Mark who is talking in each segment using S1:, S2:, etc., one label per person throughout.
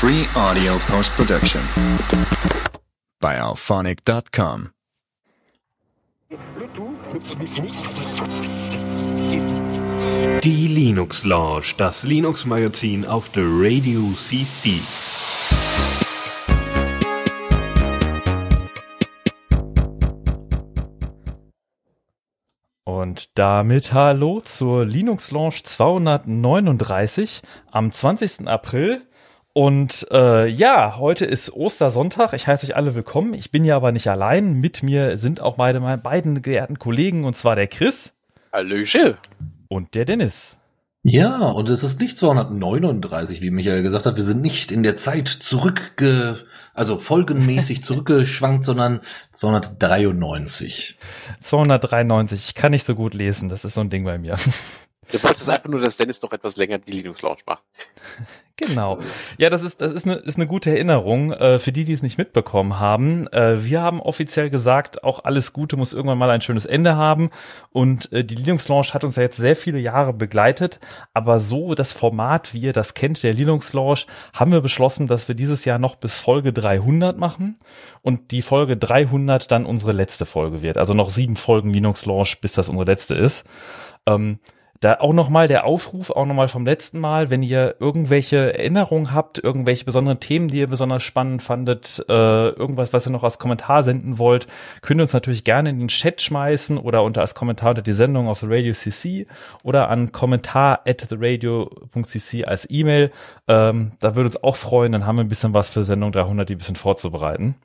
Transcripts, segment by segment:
S1: Free audio post-production by alphonic.com.
S2: Die Linux Lounge, das Linux-Magazin auf der Radio CC.
S3: Und damit hallo zur Linux Lounge 239 am 20. April. Und heute ist Ostersonntag. Ich heiße euch alle willkommen. Ich bin ja aber nicht allein. Mit mir sind auch meine beiden geehrten Kollegen, und zwar der Chris.
S4: Hallöchen.
S3: Und der Dennis.
S5: Ja, und es ist nicht 239, wie Michael gesagt hat. Wir sind nicht in der Zeit folgenmäßig zurückgeschwankt, sondern 293.
S3: 293. Ich kann nicht so gut lesen. Das ist so ein Ding bei mir.
S4: Du wolltest einfach nur, dass Dennis noch etwas länger die Linux Lounge macht.
S3: Genau. Ja, das ist eine gute Erinnerung für die es nicht mitbekommen haben. Wir haben offiziell gesagt, auch alles Gute muss irgendwann mal ein schönes Ende haben. Und die Linux Lounge hat uns ja jetzt sehr viele Jahre begleitet. Aber so das Format, wie ihr das kennt, der Linux Lounge, haben wir beschlossen, dass wir dieses Jahr noch bis Folge 300 machen. Und die Folge 300 dann unsere letzte Folge wird. Also noch 7 Folgen Linux Lounge, bis das unsere letzte ist. Da auch nochmal der Aufruf, auch nochmal vom letzten Mal, wenn ihr irgendwelche Erinnerungen habt, irgendwelche besonderen Themen, die ihr besonders spannend fandet, irgendwas, was ihr noch als Kommentar senden wollt, könnt ihr uns natürlich gerne in den Chat schmeißen oder als Kommentar unter die Sendung auf The Radio CC oder an kommentar@theradio.cc als E-Mail. Da würde uns auch freuen, dann haben wir ein bisschen was für Sendung 300, die ein bisschen vorzubereiten.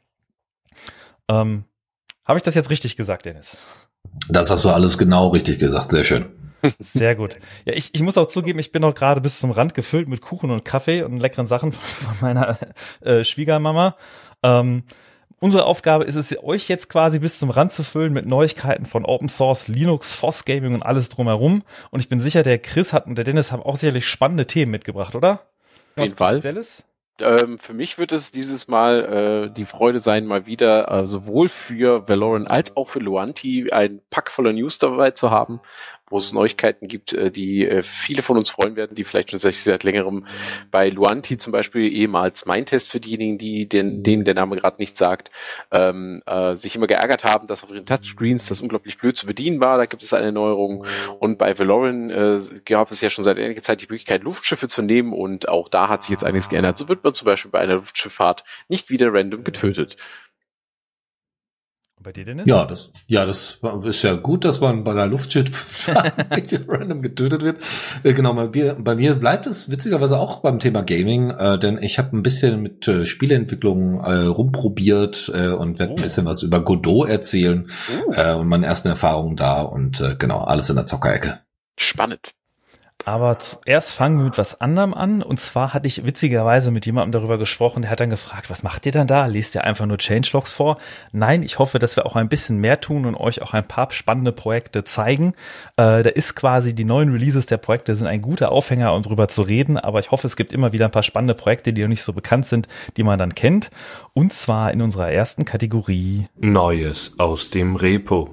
S3: Habe ich das jetzt richtig gesagt, Dennis?
S5: Das hast du alles genau richtig gesagt, sehr schön.
S3: Sehr gut. Ja, ich muss auch zugeben, ich bin auch gerade bis zum Rand gefüllt mit Kuchen und Kaffee und leckeren Sachen von meiner Schwiegermama. Unsere Aufgabe ist es, euch jetzt quasi bis zum Rand zu füllen mit Neuigkeiten von Open Source, Linux, FOSS Gaming und alles drumherum. Und ich bin sicher, der Chris und der Dennis haben auch sicherlich spannende Themen mitgebracht, oder?
S4: Auf jeden Fall. Für mich wird es dieses Mal die Freude sein, mal wieder sowohl für Valorant als auch für Luanti ein Pack voller News dabei zu haben, wo es Neuigkeiten gibt, die viele von uns freuen werden, die vielleicht schon seit längerem bei Luanti zum Beispiel, ehemals Mindtest für diejenigen, denen der Name gerade nichts sagt, sich immer geärgert haben, dass auf ihren Touchscreens das unglaublich blöd zu bedienen war. Da gibt es eine Neuerung. Und bei Valorant gab es ja schon seit einiger Zeit die Möglichkeit, Luftschiffe zu nehmen, und auch da hat sich jetzt einiges geändert. So wird man zum Beispiel bei einer Luftschifffahrt nicht wieder random getötet.
S3: Bei dir, Dennis?
S5: Ja, das ist ja gut, dass man bei der Luftschifffahrt random getötet wird. Genau, bei mir bleibt es witzigerweise auch beim Thema Gaming, denn ich habe ein bisschen mit Spieleentwicklung rumprobiert und werde ein bisschen was über Godot erzählen und meine ersten Erfahrungen da und genau, alles in der Zockerecke.
S4: Spannend.
S3: Aber zuerst fangen wir mit was anderem an. Und zwar hatte ich witzigerweise mit jemandem darüber gesprochen, der hat dann gefragt, was macht ihr dann da? Lest ihr einfach nur Changelogs vor? Nein, ich hoffe, dass wir auch ein bisschen mehr tun und euch auch ein paar spannende Projekte zeigen. Da ist quasi die neuen Releases der Projekte sind ein guter Aufhänger, um drüber zu reden. Aber ich hoffe, es gibt immer wieder ein paar spannende Projekte, die noch nicht so bekannt sind, die man dann kennt. Und zwar in unserer ersten Kategorie
S2: Neues aus dem Repo.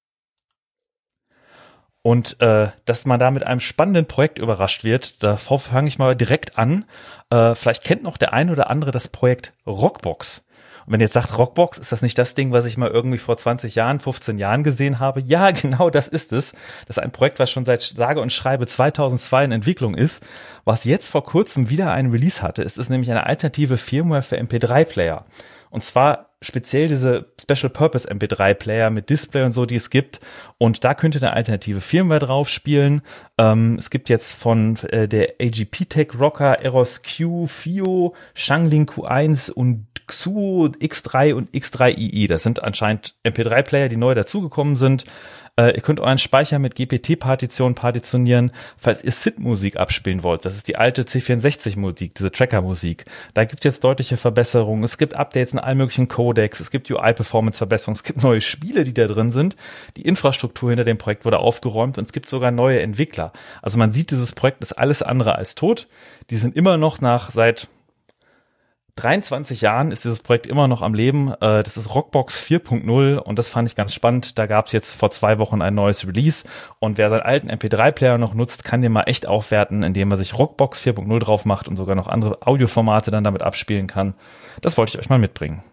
S3: Und dass man da mit einem spannenden Projekt überrascht wird, da fange ich mal direkt an. Vielleicht kennt noch der eine oder andere das Projekt Rockbox. Und wenn ihr jetzt sagt, Rockbox, ist das nicht das Ding, was ich mal irgendwie vor 20 Jahren, 15 Jahren gesehen habe? Ja, genau, das ist es. Das ist ein Projekt, was schon seit sage und schreibe 2002 in Entwicklung ist, was jetzt vor kurzem wieder einen Release hatte. Es ist nämlich eine alternative Firmware für MP3-Player. Und zwar speziell diese Special Purpose MP3 Player mit Display und so, die es gibt. Und da könnte eine alternative Firmware drauf spielen. Es gibt jetzt von der AGP Tech Rocker, Eros Q, FIO, Shanglin Q1 und Xuo X3 und X3II. Das sind anscheinend MP3 Player, die neu dazugekommen sind. Ihr könnt euren Speicher mit GPT-Partitionen partitionieren, falls ihr SID-Musik abspielen wollt. Das ist die alte C64-Musik, diese Tracker-Musik. Da gibt es jetzt deutliche Verbesserungen. Es gibt Updates in allen möglichen Codecs. Es gibt UI-Performance-Verbesserungen. Es gibt neue Spiele, die da drin sind. Die Infrastruktur hinter dem Projekt wurde aufgeräumt und es gibt sogar neue Entwickler. Also man sieht, dieses Projekt ist alles andere als tot. Die sind immer noch seit 23 Jahren ist dieses Projekt immer noch am Leben. Das ist Rockbox 4.0 und das fand ich ganz spannend. Da gab es jetzt vor 2 Wochen ein neues Release und wer seinen alten MP3-Player noch nutzt, kann den mal echt aufwerten, indem er sich Rockbox 4.0 drauf macht und sogar noch andere Audioformate dann damit abspielen kann. Das wollte ich euch mal mitbringen.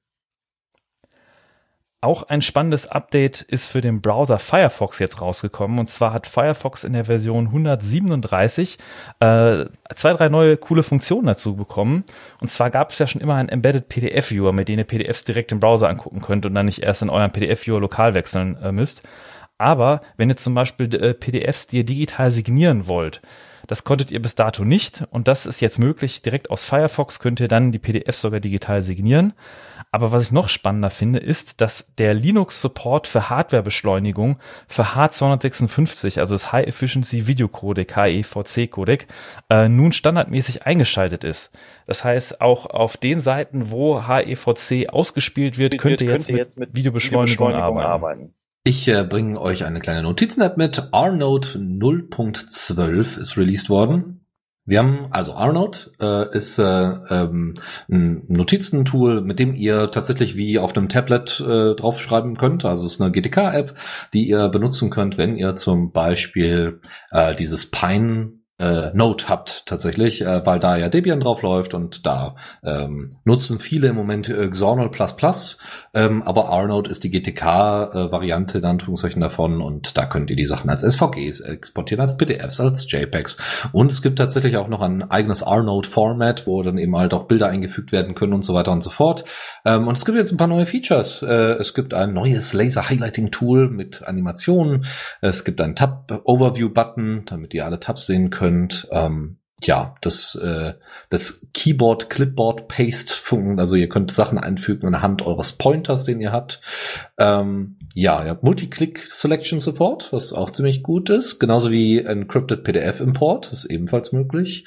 S3: Auch ein spannendes Update ist für den Browser Firefox jetzt rausgekommen. Und zwar hat Firefox in der Version 137 2, 3 neue coole Funktionen dazu bekommen. Und zwar gab es ja schon immer einen Embedded PDF-Viewer, mit dem ihr PDFs direkt im Browser angucken könnt und dann nicht erst in euren PDF-Viewer lokal wechseln müsst. Aber wenn ihr zum Beispiel PDFs, die ihr digital signieren wollt, das konntet ihr bis dato nicht. Und das ist jetzt möglich. Direkt aus Firefox könnt ihr dann die PDFs sogar digital signieren. Aber was ich noch spannender finde, ist, dass der Linux-Support für Hardwarebeschleunigung für H256, also das High Efficiency Video Codec, HEVC-Codec, nun standardmäßig eingeschaltet ist. Das heißt, auch auf den Seiten, wo HEVC ausgespielt wird, könnt ihr jetzt mit Videobeschleunigung arbeiten.
S5: Ich bringe euch eine kleine Notizen-App mit. R-Note 0.12 ist released worden. Wir haben, also R-Note ist ein Notizentool, mit dem ihr tatsächlich wie auf einem Tablet draufschreiben könnt. Also es ist eine GTK-App, die ihr benutzen könnt, wenn ihr zum Beispiel dieses Pine Note habt tatsächlich, weil da ja Debian drauf läuft und da nutzen viele im Moment Xornal++, aber R-Note ist die GTK-Variante in Anführungszeichen davon und da könnt ihr die Sachen als SVGs exportieren, als PDFs, als JPEGs und es gibt tatsächlich auch noch ein eigenes R-Note-Format, wo dann eben halt auch Bilder eingefügt werden können und so weiter und so fort und es gibt jetzt ein paar neue Features. Es gibt ein neues Laser-Highlighting-Tool mit Animationen, es gibt einen Tab-Overview-Button, damit ihr alle Tabs sehen könnt. Ja, das Keyboard, Clipboard, Paste Funken, also ihr könnt Sachen einfügen anhand eures Pointers, den ihr habt. Ja, ihr habt Multi-Click Selection Support, was auch ziemlich gut ist, genauso wie Encrypted PDF Import, ist ebenfalls möglich.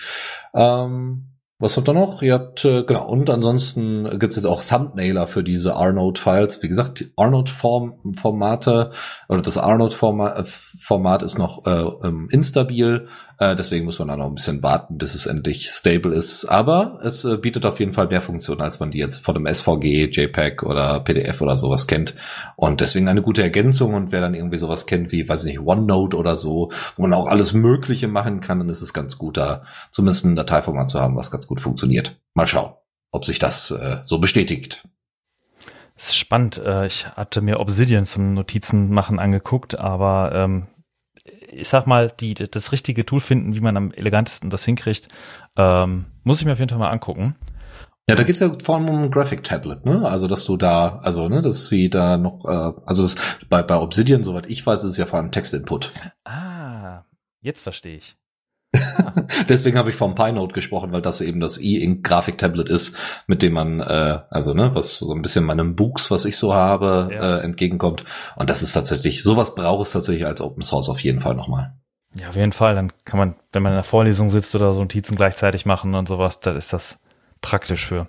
S5: Was habt ihr noch? Ihr habt, genau, und ansonsten gibt's jetzt auch Thumbnailer für diese R-Note-Files. Wie gesagt, R-Note-Formate oder das R-Note-Format ist noch instabil. Deswegen muss man da noch ein bisschen warten, bis es endlich stable ist. Aber es bietet auf jeden Fall mehr Funktionen, als man die jetzt von einem SVG, JPEG oder PDF oder sowas kennt. Und deswegen eine gute Ergänzung. Und wer dann irgendwie sowas kennt wie, weiß ich nicht, OneNote oder so, wo man auch alles Mögliche machen kann, dann ist es ganz gut, da zumindest ein Dateiformat zu haben, was ganz gut funktioniert. Mal schauen, ob sich das so bestätigt.
S3: Das ist spannend. Ich hatte mir Obsidian zum Notizenmachen angeguckt, aber ich sag mal, das richtige Tool finden, wie man am elegantesten das hinkriegt, muss ich mir auf jeden Fall mal angucken.
S5: Ja, da geht's ja vor allem um ein Graphic Tablet, ne? Also, dass du da, also, ne, dass sie da noch, also das, bei Obsidian, soweit ich weiß, ist es ja vor allem Textinput.
S3: Ah, jetzt verstehe ich.
S5: Deswegen habe ich vom PyNote gesprochen, weil das eben das E-Ink-Grafik-Tablet ist, mit dem man, also ne, was so ein bisschen meinem Books, was ich so habe, entgegenkommt. Und das ist tatsächlich, sowas braucht es tatsächlich als Open Source auf jeden Fall nochmal.
S3: Ja, auf jeden Fall. Dann kann man, wenn man in der Vorlesung sitzt oder so Notizen gleichzeitig machen und sowas, dann ist das praktisch für.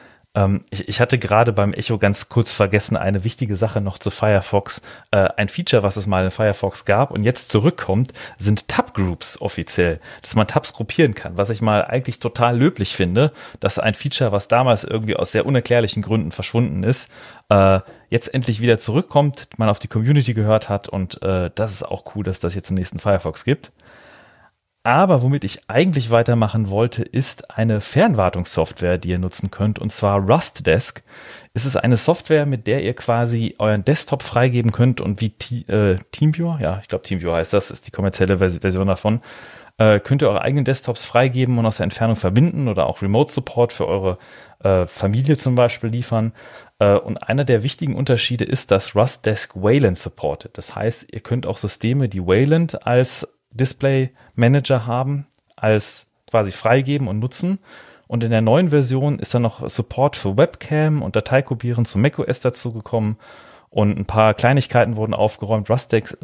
S3: Ich hatte gerade beim Echo ganz kurz vergessen, eine wichtige Sache noch zu Firefox. Ein Feature, was es mal in Firefox gab und jetzt zurückkommt, sind Tab-Groups offiziell, dass man Tabs gruppieren kann, was ich mal eigentlich total löblich finde, dass ein Feature, was damals irgendwie aus sehr unerklärlichen Gründen verschwunden ist, jetzt endlich wieder zurückkommt, man auf die Community gehört hat und das ist auch cool, dass das jetzt im nächsten Firefox gibt. Aber womit ich eigentlich weitermachen wollte, ist eine Fernwartungssoftware, die ihr nutzen könnt, und zwar Rustdesk. Es ist eine Software, mit der ihr quasi euren Desktop freigeben könnt und wie TeamViewer, ja, ich glaube TeamViewer heißt das, ist die kommerzielle Version davon, könnt ihr eure eigenen Desktops freigeben und aus der Entfernung verbinden oder auch Remote-Support für eure Familie zum Beispiel liefern. Und einer der wichtigen Unterschiede ist, dass Rustdesk Wayland supportet. Das heißt, ihr könnt auch Systeme, die Wayland als Display Manager haben, als quasi freigeben und nutzen. Und in der neuen Version ist dann noch Support für Webcam und Dateikopieren zu macOS dazugekommen. Und ein paar Kleinigkeiten wurden aufgeräumt. Rustdesk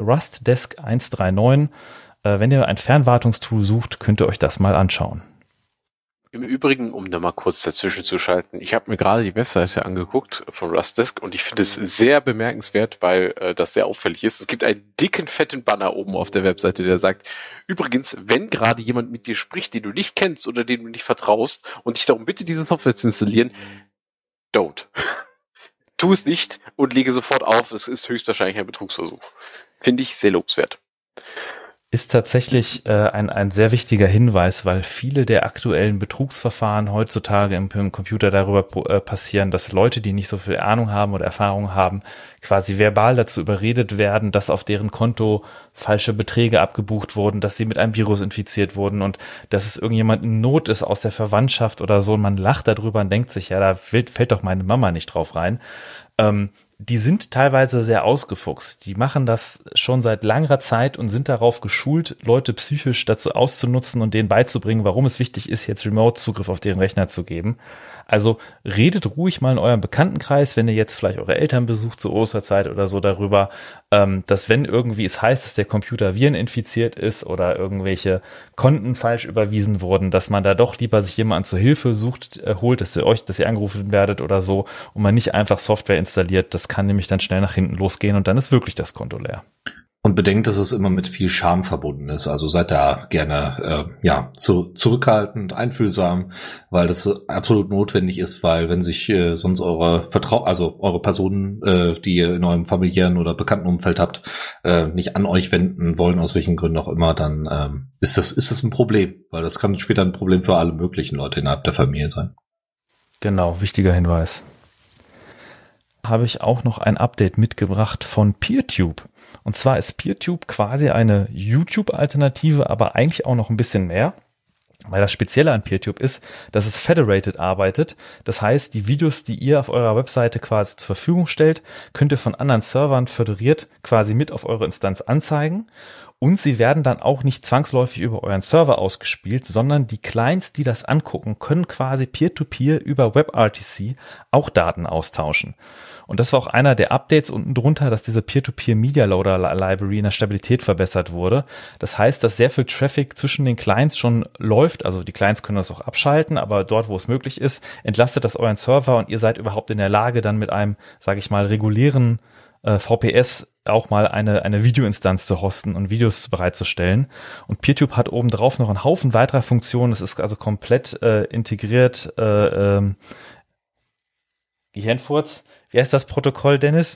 S3: 1.3.9. Wenn ihr ein Fernwartungstool sucht, könnt ihr euch das mal anschauen.
S4: Im Übrigen, um da mal kurz dazwischen zu schalten, ich habe mir gerade die Webseite angeguckt von Rustdesk und ich finde es sehr bemerkenswert, weil das sehr auffällig ist. Es gibt einen dicken, fetten Banner oben auf der Webseite, der sagt, übrigens, wenn gerade jemand mit dir spricht, den du nicht kennst oder dem du nicht vertraust und dich darum bitte, diese Software zu installieren, don't. Tu es nicht und lege sofort auf, es ist höchstwahrscheinlich ein Betrugsversuch. Finde ich sehr lobenswert.
S3: Ist tatsächlich ein sehr wichtiger Hinweis, weil viele der aktuellen Betrugsverfahren heutzutage im Computer darüber passieren, dass Leute, die nicht so viel Ahnung haben oder Erfahrung haben, quasi verbal dazu überredet werden, dass auf deren Konto falsche Beträge abgebucht wurden, dass sie mit einem Virus infiziert wurden und dass es irgendjemand in Not ist aus der Verwandtschaft oder so und man lacht darüber und denkt sich, ja, da fällt doch meine Mama nicht drauf rein. Die sind teilweise sehr ausgefuchst. Die machen das schon seit langer Zeit und sind darauf geschult, Leute psychisch dazu auszunutzen und denen beizubringen, warum es wichtig ist, jetzt Remote-Zugriff auf deren Rechner zu geben. Also redet ruhig mal in eurem Bekanntenkreis, wenn ihr jetzt vielleicht eure Eltern besucht zur Osterzeit oder so darüber, dass wenn irgendwie es heißt, dass der Computer vireninfiziert ist oder irgendwelche Konten falsch überwiesen wurden, dass man da doch lieber sich jemanden zur Hilfe holt, dass ihr angerufen werdet oder so und man nicht einfach Software installiert. Das kann nämlich dann schnell nach hinten losgehen und dann ist wirklich das Konto leer.
S5: Und bedenkt, dass es immer mit viel Scham verbunden ist. Also seid da gerne zurückhaltend, einfühlsam, weil das absolut notwendig ist, weil wenn sich sonst eure Personen, die ihr in eurem familiären oder bekannten Umfeld habt, nicht an euch wenden wollen, aus welchen Gründen auch immer, dann ist das ein Problem, weil das kann später ein Problem für alle möglichen Leute innerhalb der Familie sein.
S3: Genau, wichtiger Hinweis. Habe ich auch noch ein Update mitgebracht von PeerTube. Und zwar ist PeerTube quasi eine YouTube-Alternative, aber eigentlich auch noch ein bisschen mehr. Weil das Spezielle an PeerTube ist, dass es federated arbeitet. Das heißt, die Videos, die ihr auf eurer Webseite quasi zur Verfügung stellt, könnt ihr von anderen Servern föderiert quasi mit auf eure Instanz anzeigen. Und sie werden dann auch nicht zwangsläufig über euren Server ausgespielt, sondern die Clients, die das angucken, können quasi Peer-to-Peer über WebRTC auch Daten austauschen. Und das war auch einer der Updates unten drunter, dass diese Peer-to-Peer Media Loader Library in der Stabilität verbessert wurde. Das heißt, dass sehr viel Traffic zwischen den Clients schon läuft. Also die Clients können das auch abschalten, aber dort, wo es möglich ist, entlastet das euren Server und ihr seid überhaupt in der Lage, dann mit einem, sage ich mal, regulären VPS auch mal eine Videoinstanz zu hosten und Videos bereitzustellen. Und PeerTube hat obendrauf noch einen Haufen weiterer Funktionen. Es ist also komplett integriert. Gehirnfurz. Wie heißt das Protokoll, Dennis?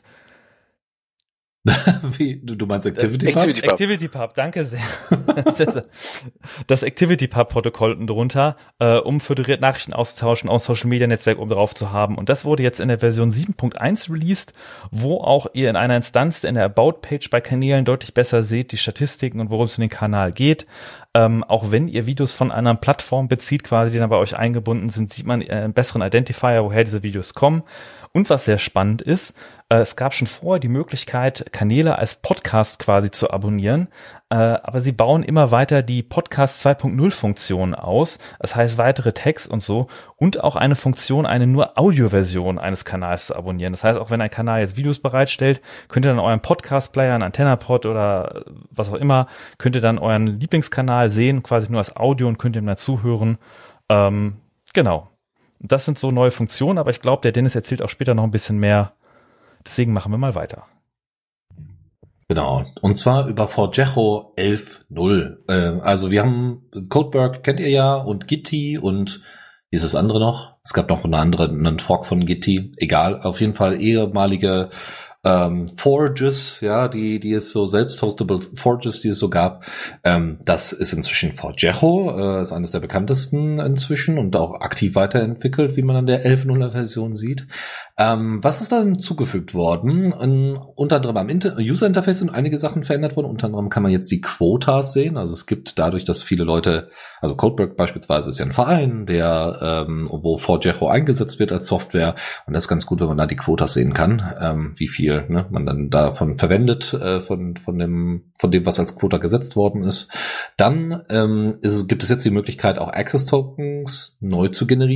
S5: Wie? Du meinst ActivityPub?
S3: ActivityPub, danke sehr. Das ActivityPub-Protokoll unten drunter, um föderiert Nachrichten auszutauschen, aus Social-Media-Netzwerk oben drauf zu haben. Und das wurde jetzt in der Version 7.1 released, wo auch ihr in einer Instanz in der About-Page bei Kanälen deutlich besser seht, die Statistiken und worum es in den Kanal geht. Auch wenn ihr Videos von anderen Plattformen bezieht, quasi, die dann bei euch eingebunden sind, sieht man einen besseren Identifier, woher diese Videos kommen. Und was sehr spannend ist, es gab schon vorher die Möglichkeit, Kanäle als Podcast quasi zu abonnieren, aber sie bauen immer weiter die Podcast 2.0 Funktion aus, das heißt weitere Tags und so und auch eine Funktion, eine nur Audioversion eines Kanals zu abonnieren. Das heißt, auch wenn ein Kanal jetzt Videos bereitstellt, könnt ihr dann euren Podcast-Player, einen AntennaPod oder was auch immer, könnt ihr dann euren Lieblingskanal sehen, quasi nur als Audio und könnt ihm dazu hören. Genau. Das sind so neue Funktionen, aber ich glaube, der Dennis erzählt auch später noch ein bisschen mehr. Deswegen machen wir mal weiter.
S5: Genau, und zwar über Forgejo 11.0. Also wir haben Codeberg, kennt ihr ja, und Gitti und wie ist das andere noch? Es gab noch einen Fork von Gitti. Egal, auf jeden Fall ehemalige Forages, ja, die es so selbst-hostable Forages, die es so gab. Das ist inzwischen Forgejo, ist eines der bekanntesten inzwischen und auch aktiv weiterentwickelt, wie man an der 11.0er Version sieht. Was ist dann hinzugefügt worden? Unter anderem am User-Interface sind einige Sachen verändert worden. Unter anderem kann man jetzt die Quotas sehen. Also es gibt dadurch, dass viele Leute, also Codeberg beispielsweise ist ja ein Verein, der wo eingesetzt wird als Software. Und das ist ganz gut, wenn man da die Quotas sehen kann, wie viel man dann davon verwendet, von dem, was als Quota gesetzt worden ist. Dann gibt es jetzt die Möglichkeit, auch Access-Tokens neu zu generieren.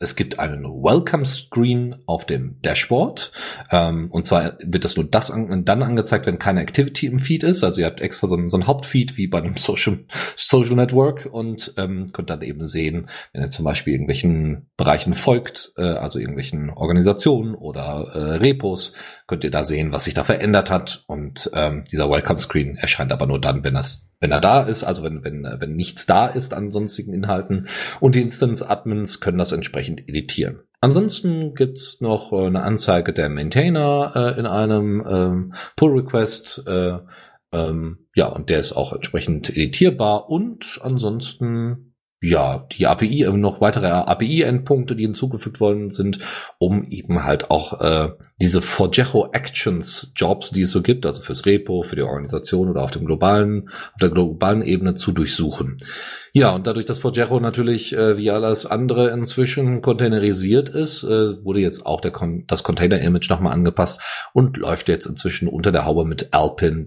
S5: Es gibt einen Welcome Screen auf dem Dashboard. Und zwar wird das nur dann angezeigt, wenn keine Activity im Feed ist. Also ihr habt extra so ein Hauptfeed wie bei einem Social Network und könnt dann eben sehen, wenn ihr zum Beispiel irgendwelchen Bereichen folgt, also irgendwelchen Organisationen oder Repos, könnt ihr da sehen, was sich da verändert hat. Und dieser Welcome Screen erscheint aber nur dann, wenn er da ist, also wenn nichts da ist an sonstigen Inhalten, und die Instance-Admins können das entsprechend editieren. Ansonsten gibt's noch eine Anzeige der Maintainer in einem Pull-Request, und der ist auch entsprechend editierbar, und ansonsten die API, noch weitere API-Endpunkte, die hinzugefügt worden sind, um eben halt auch diese Forgejo Actions Jobs, die es so gibt, also fürs Repo, für die Organisation oder auf der globalen Ebene zu durchsuchen. Ja, und dadurch, dass Forgejo natürlich wie alles andere inzwischen containerisiert ist, wurde jetzt auch das Container-Image nochmal angepasst und läuft jetzt inzwischen unter der Haube mit Alpin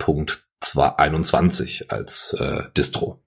S5: 3.21 als Distro.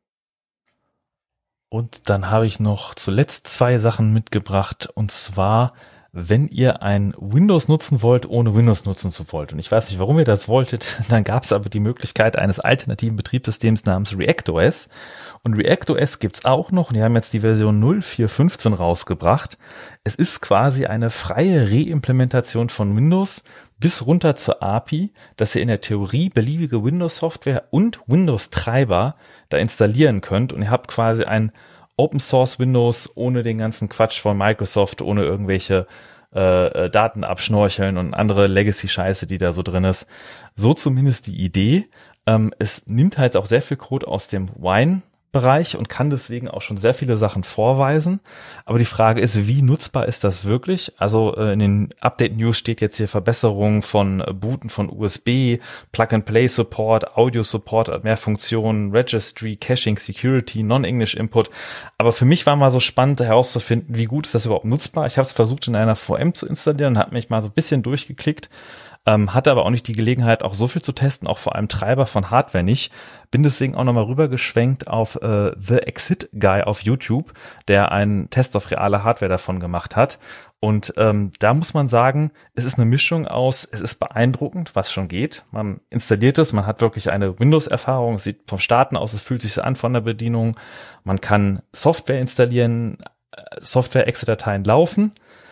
S3: Und dann habe ich noch zuletzt 2 Sachen mitgebracht, und zwar, wenn ihr ein Windows nutzen wollt, ohne Windows nutzen zu wollen. Und ich weiß nicht, warum ihr das wolltet, dann gab es aber die Möglichkeit eines alternativen Betriebssystems namens ReactOS. Und ReactOS gibt's auch noch, und die haben jetzt die Version 0.4.15 rausgebracht. Es ist quasi eine freie Reimplementation von Windows bis runter zur API, dass ihr in der Theorie beliebige Windows-Software und Windows-Treiber da installieren könnt, und ihr habt quasi ein Open-Source Windows ohne den ganzen Quatsch von Microsoft, ohne irgendwelche Daten abschnorcheln und andere Legacy-Scheiße, die da so drin ist. So zumindest die Idee. Es nimmt halt auch sehr viel Code aus dem Wine-Bereich und kann deswegen auch schon sehr viele Sachen vorweisen. Aber die Frage ist, wie nutzbar ist das wirklich? Also in den Update-News steht jetzt hier Verbesserung von Booten von USB, Plug-and-Play-Support, Audio-Support hat mehr Funktionen, Registry, Caching, Security, Non-English-Input. Aber für mich war mal so spannend herauszufinden, wie gut ist das überhaupt nutzbar. Ich habe es versucht in einer VM zu installieren und habe mich mal so ein bisschen durchgeklickt. Hatte aber auch nicht die Gelegenheit, auch so viel zu testen, auch vor allem Treiber von Hardware nicht. Bin deswegen auch nochmal rübergeschwenkt auf The Exit Guy auf YouTube, der einen Test auf reale Hardware davon gemacht hat. Und da muss man sagen, es ist eine Mischung aus, es ist beeindruckend, was schon geht. Man installiert es, man hat wirklich eine Windows-Erfahrung, es sieht vom Starten aus, es fühlt sich so an von der Bedienung. Man kann Software installieren, Software-Exe-Dateien laufen,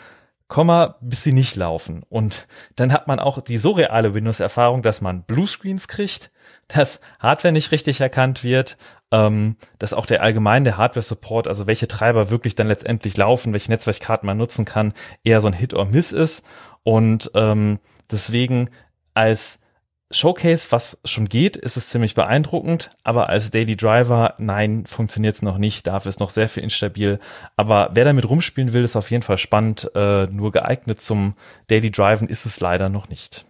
S3: bis sie nicht laufen. Und dann hat man auch die so reale Windows-Erfahrung, dass man Bluescreens kriegt, dass Hardware nicht richtig erkannt wird, dass auch der Hardware-Support, also welche Treiber wirklich dann letztendlich laufen, welche Netzwerkkarten man nutzen kann, eher so ein Hit or Miss ist. Und deswegen als Showcase, was schon geht, ist es ziemlich beeindruckend, aber als Daily Driver, nein, funktioniert es noch nicht, dafür ist noch sehr viel instabil, aber wer damit rumspielen will, ist auf jeden Fall spannend, nur geeignet zum Daily Driven ist es leider noch nicht.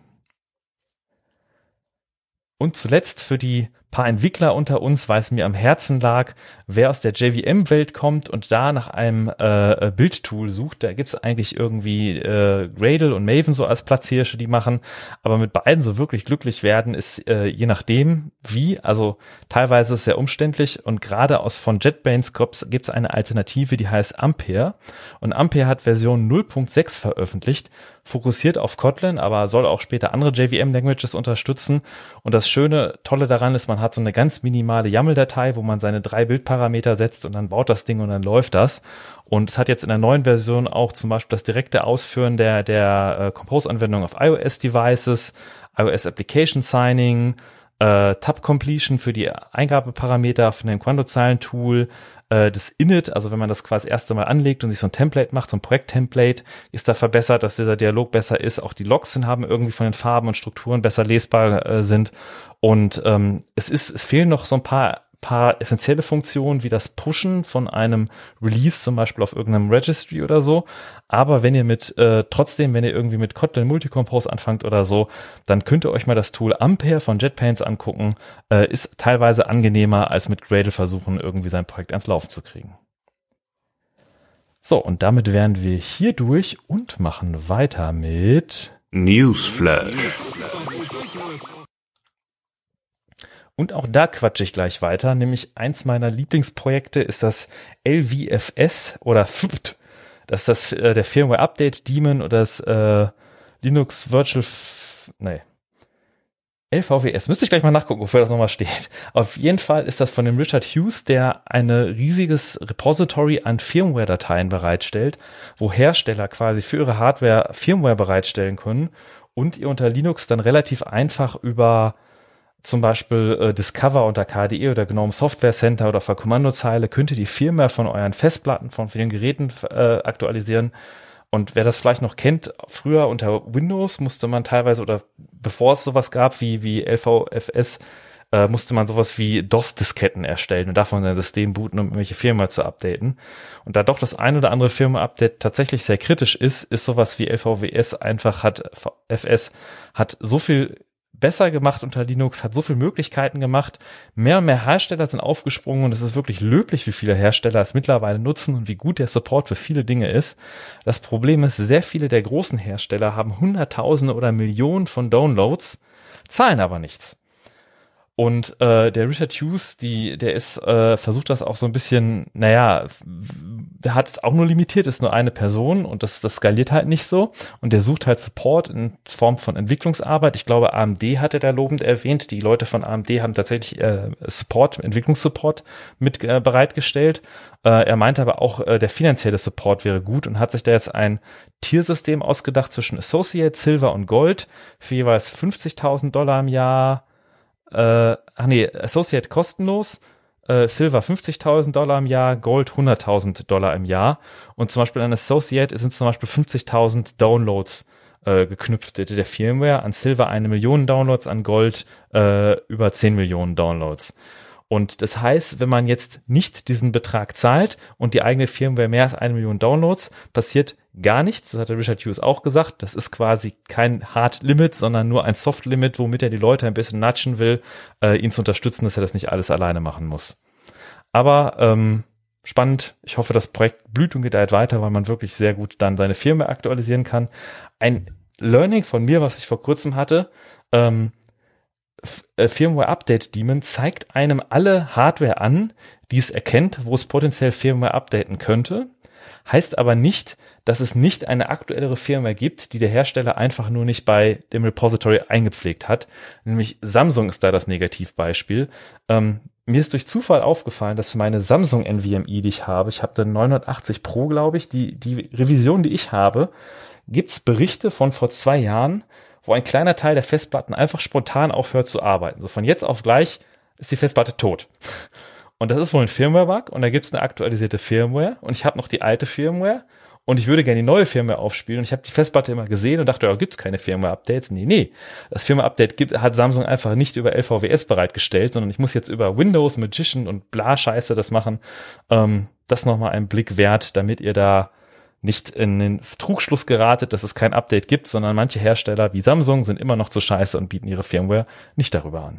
S3: Und zuletzt für die paar Entwickler unter uns, weil es mir am Herzen lag, wer aus der JVM-Welt kommt und da nach einem Bildtool sucht, da gibt's eigentlich irgendwie Gradle und Maven so als Platzhirsche, die machen, aber mit beiden so wirklich glücklich werden ist je nachdem wie, also teilweise ist es sehr umständlich, und gerade von JetBrains gibt's eine Alternative, die heißt Ampere, und Ampere hat Version 0.6 veröffentlicht, fokussiert auf Kotlin, aber soll auch später andere JVM-Languages unterstützen, und das Tolle daran ist, man hat so eine ganz minimale YAML-Datei, wo man seine 3 Bildparameter setzt und dann baut das Ding und dann läuft das. Und es hat jetzt in der neuen Version auch zum Beispiel das direkte Ausführen der Compose-Anwendung auf iOS-Devices, iOS Application Signing, Tab Completion für die Eingabeparameter von dem Quando-Zeilen-Tool, das Init, also wenn man das quasi das erste Mal anlegt und sich so ein Template macht, so ein Projekt-Template, ist da verbessert, dass dieser Dialog besser ist. Auch die Logs haben irgendwie von den Farben und Strukturen besser lesbar sind. Und es fehlen noch so ein paar essentielle Funktionen wie das Pushen von einem Release zum Beispiel auf irgendeinem Registry oder so. Aber wenn ihr wenn ihr irgendwie mit Kotlin Multicompose anfangt oder so, dann könnt ihr euch mal das Tool Ampere von JetBrains angucken. Ist teilweise angenehmer, als mit Gradle versuchen, irgendwie sein Projekt ans Laufen zu kriegen. So, und damit wären wir hier durch und machen weiter mit
S2: Newsflash.
S3: Und auch da quatsche ich gleich weiter, nämlich eins meiner Lieblingsprojekte ist das LVFS oder FFT Das ist der Firmware Update Daemon oder das Linux Virtual LVWS. Müsste ich gleich mal nachgucken, wofür das nochmal steht. Auf jeden Fall ist das von dem Richard Hughes, der ein riesiges Repository an Firmware-Dateien bereitstellt, wo Hersteller quasi für ihre Hardware Firmware bereitstellen können und ihr unter Linux dann relativ einfach über zum Beispiel Discover unter KDE oder GNOME Software Center oder auf der Kommandozeile könnt ihr die Firmware von euren Festplatten, von vielen Geräten aktualisieren. Und wer das vielleicht noch kennt, früher unter Windows musste man teilweise, oder bevor es sowas gab wie LVFS, musste man sowas wie DOS-Disketten erstellen und davon ein System booten, um irgendwelche Firmware zu updaten. Und da doch das ein oder andere Firmware-Update tatsächlich sehr kritisch ist sowas wie LVWS einfach FS hat so viel besser gemacht unter Linux, hat so viele Möglichkeiten gemacht. Mehr und mehr Hersteller sind aufgesprungen und es ist wirklich löblich, wie viele Hersteller es mittlerweile nutzen und wie gut der Support für viele Dinge ist. Das Problem ist, sehr viele der großen Hersteller haben Hunderttausende oder Millionen von Downloads, zahlen aber nichts. Und der Richard Hughes, der ist versucht das auch so ein bisschen, der hat es auch nur limitiert, ist nur eine Person und das skaliert halt nicht so. Und der sucht halt Support in Form von Entwicklungsarbeit. Ich glaube, AMD hat er da lobend erwähnt. Die Leute von AMD haben tatsächlich Entwicklungssupport mit bereitgestellt. Er meinte aber auch, der finanzielle Support wäre gut und hat sich da jetzt ein Tiersystem ausgedacht zwischen Associate, Silver und Gold für jeweils $50.000 im Jahr. Associate kostenlos, Silver $50.000 im Jahr, Gold $100.000 im Jahr. Und zum Beispiel an Associate sind zum Beispiel 50.000 Downloads geknüpft der Firmware, an Silver 1 Million Downloads, an Gold über 10 Millionen Downloads. Und das heißt, wenn man jetzt nicht diesen Betrag zahlt und die eigene Firmware mehr als 1 Million Downloads, passiert gar nichts. Das hat der Richard Hughes auch gesagt. Das ist quasi kein Hard Limit, sondern nur ein Soft Limit, womit er die Leute ein bisschen nudgen will, ihn zu unterstützen, dass er das nicht alles alleine machen muss. Aber spannend. Ich hoffe, das Projekt blüht und gedeiht weiter, weil man wirklich sehr gut dann seine Firmware aktualisieren kann. Ein Learning von mir, was ich vor kurzem hatte, Firmware Update Daemon zeigt einem alle Hardware an, die es erkennt, wo es potenziell Firmware updaten könnte. Heißt aber nicht, dass es nicht eine aktuellere Firmware gibt, die der Hersteller einfach nur nicht bei dem Repository eingepflegt hat. Nämlich Samsung ist da das Negativbeispiel. Mir ist durch Zufall aufgefallen, dass für meine Samsung NVMe, die ich habe dann 980 Pro, glaube ich, die Revision, die ich habe, gibt's Berichte von vor 2 Jahren, wo ein kleiner Teil der Festplatten einfach spontan aufhört zu arbeiten. So von jetzt auf gleich ist die Festplatte tot. Und das ist wohl ein Firmware-Bug und da gibt's eine aktualisierte Firmware und ich habe noch die alte Firmware und ich würde gerne die neue Firmware aufspielen und ich habe die Festplatte immer gesehen und dachte, gibt's keine Firmware-Updates? Nee. Das Firmware-Update hat Samsung einfach nicht über LVWS bereitgestellt, sondern ich muss jetzt über Windows, Magician und bla Scheiße das machen. Das nochmal ein Blick wert, damit ihr da nicht in den Trugschluss geratet, dass es kein Update gibt, sondern manche Hersteller wie Samsung sind immer noch zu scheiße und bieten ihre Firmware nicht darüber an.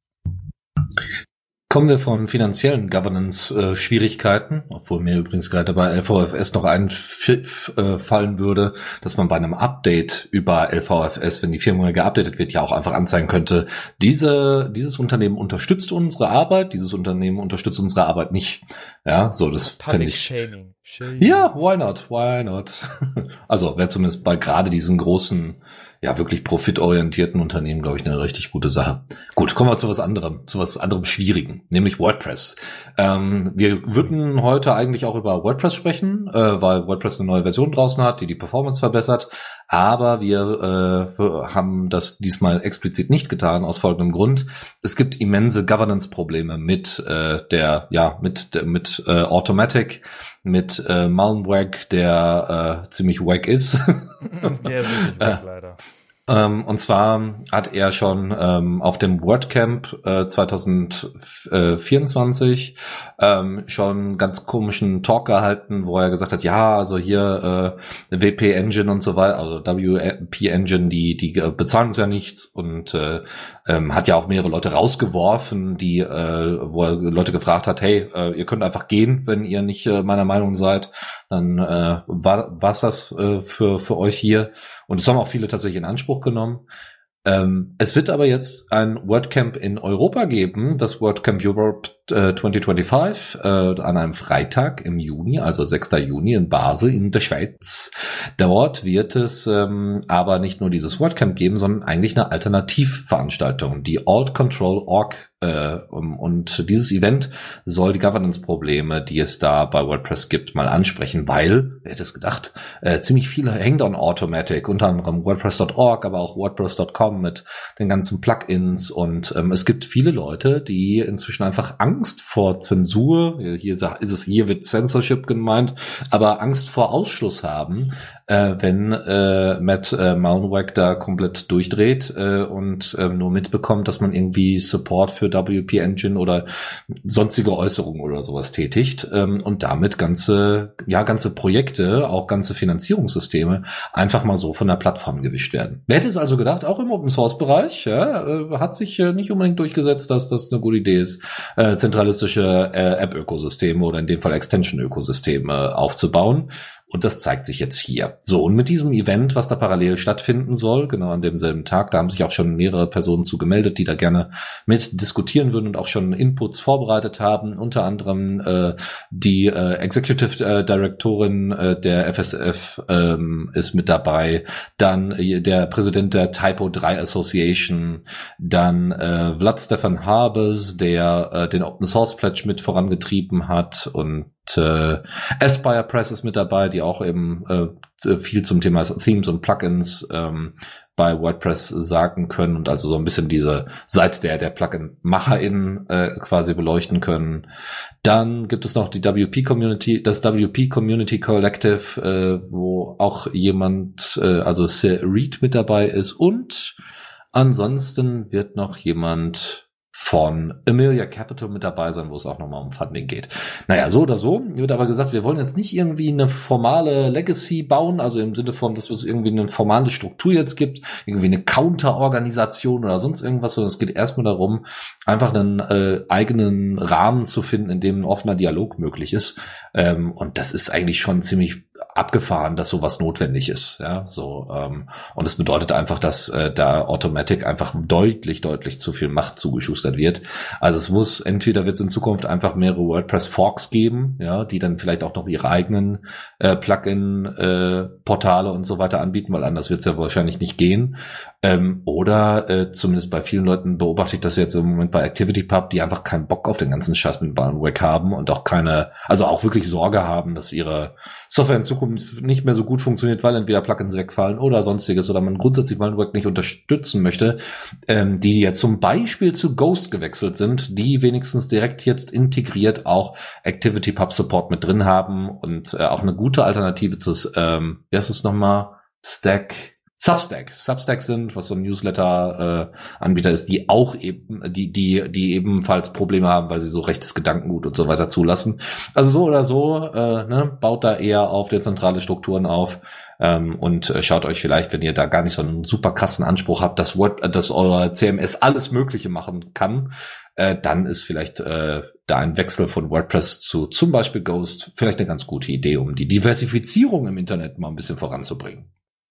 S5: Kommen wir von finanziellen Governance-Schwierigkeiten, obwohl mir übrigens gerade bei LVFS noch einfallen würde, dass man bei einem Update über LVFS, wenn die Firmware geupdatet wird, ja auch einfach anzeigen könnte, dieses Unternehmen unterstützt unsere Arbeit, dieses Unternehmen unterstützt unsere Arbeit nicht. Ja, so, das finde ich.
S3: Shaming.
S5: Ja, why not? Also, wäre zumindest bei gerade diesen großen, ja, wirklich profitorientierten Unternehmen, glaube ich, eine richtig gute Sache. Gut, kommen wir zu was anderem Schwierigen, nämlich WordPress. Wir würden heute eigentlich auch über WordPress sprechen, weil WordPress eine neue Version draußen hat, die Performance verbessert. Aber wir haben das diesmal explizit nicht getan, aus folgendem Grund. Es gibt immense Governance-Probleme mit Automatic, mit Malmwag, der ziemlich wack ist.
S3: Der ist wirklich wack, leider.
S5: Und zwar hat er schon auf dem WordCamp 2024 schon einen ganz komischen Talk gehalten, wo er gesagt hat, ja, also hier WP Engine und so weiter, also WP Engine, die bezahlen uns ja nichts und hat ja auch mehrere Leute rausgeworfen, wo er Leute gefragt hat, hey, ihr könnt einfach gehen, wenn ihr nicht meiner Meinung seid, dann war's das für euch hier. Und das haben auch viele tatsächlich in Anspruch genommen. Es wird aber jetzt ein WordCamp in Europa geben, das WordCamp Europe 2025, an einem Freitag im Juni, also 6. Juni in Basel in der Schweiz. Dort wird es aber nicht nur dieses WordCamp geben, sondern eigentlich eine Alternativveranstaltung, die Alt Control Org. Und dieses Event soll die Governance-Probleme, die es da bei WordPress gibt, mal ansprechen, weil, wer hätte es gedacht, ziemlich viele hängt an Automatic, unter anderem WordPress.org, aber auch WordPress.com mit den ganzen Plugins und es gibt viele Leute, die inzwischen einfach Angst vor Zensur, hier wird Censorship gemeint, aber Angst vor Ausschluss haben, wenn Matt Mullenweg da komplett durchdreht und nur mitbekommt, dass man irgendwie Support für WP Engine oder sonstige Äußerungen oder sowas tätigt und damit ganze Projekte, auch ganze Finanzierungssysteme einfach mal so von der Plattform gewischt werden. Wer hätte es also gedacht, auch im Open-Source-Bereich hat sich nicht unbedingt durchgesetzt, dass das eine gute Idee ist, zentralistische App-Ökosysteme oder in dem Fall Extension-Ökosysteme aufzubauen. Und das zeigt sich jetzt hier. So, und mit diesem Event, was da parallel stattfinden soll, genau an demselben Tag, da haben sich auch schon mehrere Personen zu gemeldet, die da gerne mit diskutieren würden und auch schon Inputs vorbereitet haben. Unter anderem die Executive Directorin der FSF ist mit dabei, dann der Präsident der Typo 3 Association, dann Vlad Stefan Habes, der den Open Source Pledge mit vorangetrieben hat, und Aspire Press ist mit dabei, die auch eben viel zum Thema Themes und Plugins bei WordPress sagen können und also so ein bisschen diese Seite der Plugin-MacherInnen quasi beleuchten können. Dann gibt es noch die WP Community, das WP Community Collective, wo auch jemand, also Sir Reed mit dabei ist, und ansonsten wird noch jemand von Amelia Capital mit dabei sein, wo es auch nochmal um Funding geht. Naja, so oder so wird aber gesagt, wir wollen jetzt nicht irgendwie eine formale Legacy bauen, also im Sinne von, dass es irgendwie eine formale Struktur jetzt gibt, irgendwie eine Counter-Organisation oder sonst irgendwas, sondern es geht erstmal darum, einfach einen eigenen Rahmen zu finden, in dem ein offener Dialog möglich ist. Und das ist eigentlich schon ziemlich abgefahren, dass sowas notwendig ist, ja, so, und es bedeutet einfach, dass da Automatic einfach deutlich zu viel Macht zugeschustert wird. Also entweder wird es in Zukunft einfach mehrere WordPress-Forks geben, ja, die dann vielleicht auch noch ihre eigenen Plugin-Portale und so weiter anbieten, weil anders wird es ja wahrscheinlich nicht gehen, oder zumindest bei vielen Leuten beobachte ich das jetzt im Moment bei ActivityPub, die einfach keinen Bock auf den ganzen Scheiß mit Mullenweg haben und auch auch wirklich Sorge haben, dass ihre Software in Zukunft nicht mehr so gut funktioniert, weil entweder Plugins wegfallen oder sonstiges, oder man grundsätzlich Mullenweg nicht unterstützen möchte, die jetzt zum Beispiel zu Ghost gewechselt sind, die wenigstens direkt jetzt integriert auch ActivityPub Support mit drin haben und auch eine gute Alternative zu, wie heißt es nochmal? Substack sind, was so ein Newsletter-Anbieter ist, die auch eben, die ebenfalls Probleme haben, weil sie so rechtes Gedankengut und so weiter zulassen. Also so oder so, baut da eher auf dezentrale Strukturen auf, und schaut euch vielleicht, wenn ihr da gar nicht so einen super krassen Anspruch habt, dass euer CMS alles Mögliche machen kann, dann ist vielleicht da ein Wechsel von WordPress zu zum Beispiel Ghost vielleicht eine ganz gute Idee, um die Diversifizierung im Internet mal ein bisschen voranzubringen.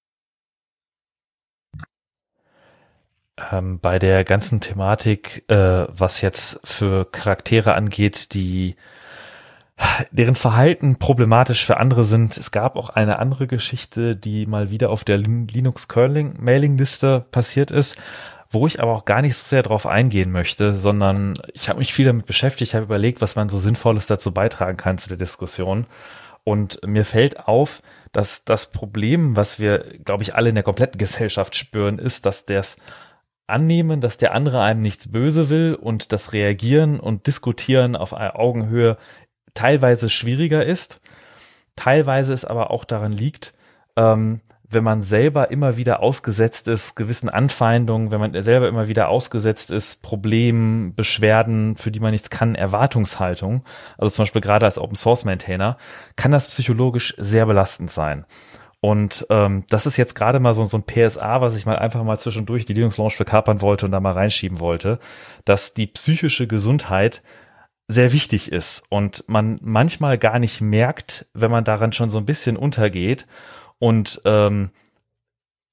S3: Bei der ganzen Thematik, was jetzt für Charaktere angeht, deren Verhalten problematisch für andere sind. Es gab auch eine andere Geschichte, die mal wieder auf der Linux-Curling-Mailing-Liste passiert ist, wo ich aber auch gar nicht so sehr drauf eingehen möchte, sondern ich habe mich viel damit beschäftigt, habe überlegt, was man so Sinnvolles dazu beitragen kann zu der Diskussion. Und mir fällt auf, dass das Problem, was wir, glaube ich, alle in der kompletten Gesellschaft spüren, ist, dass das Annehmen, dass der andere einem nichts böse will und das Reagieren und Diskutieren auf Augenhöhe teilweise schwieriger ist, teilweise es aber auch daran liegt, wenn man selber immer wieder ausgesetzt ist gewissen Anfeindungen, wenn man selber immer wieder ausgesetzt ist Problemen, Beschwerden, für die man nichts kann, Erwartungshaltung, also zum Beispiel gerade als Open-Source-Maintainer, kann das psychologisch sehr belastend sein. Und das ist jetzt gerade mal so ein PSA, was ich mal einfach mal zwischendurch die Linux-Launch verkapern wollte und da mal reinschieben wollte, dass die psychische Gesundheit sehr wichtig ist und man manchmal gar nicht merkt, wenn man daran schon so ein bisschen untergeht und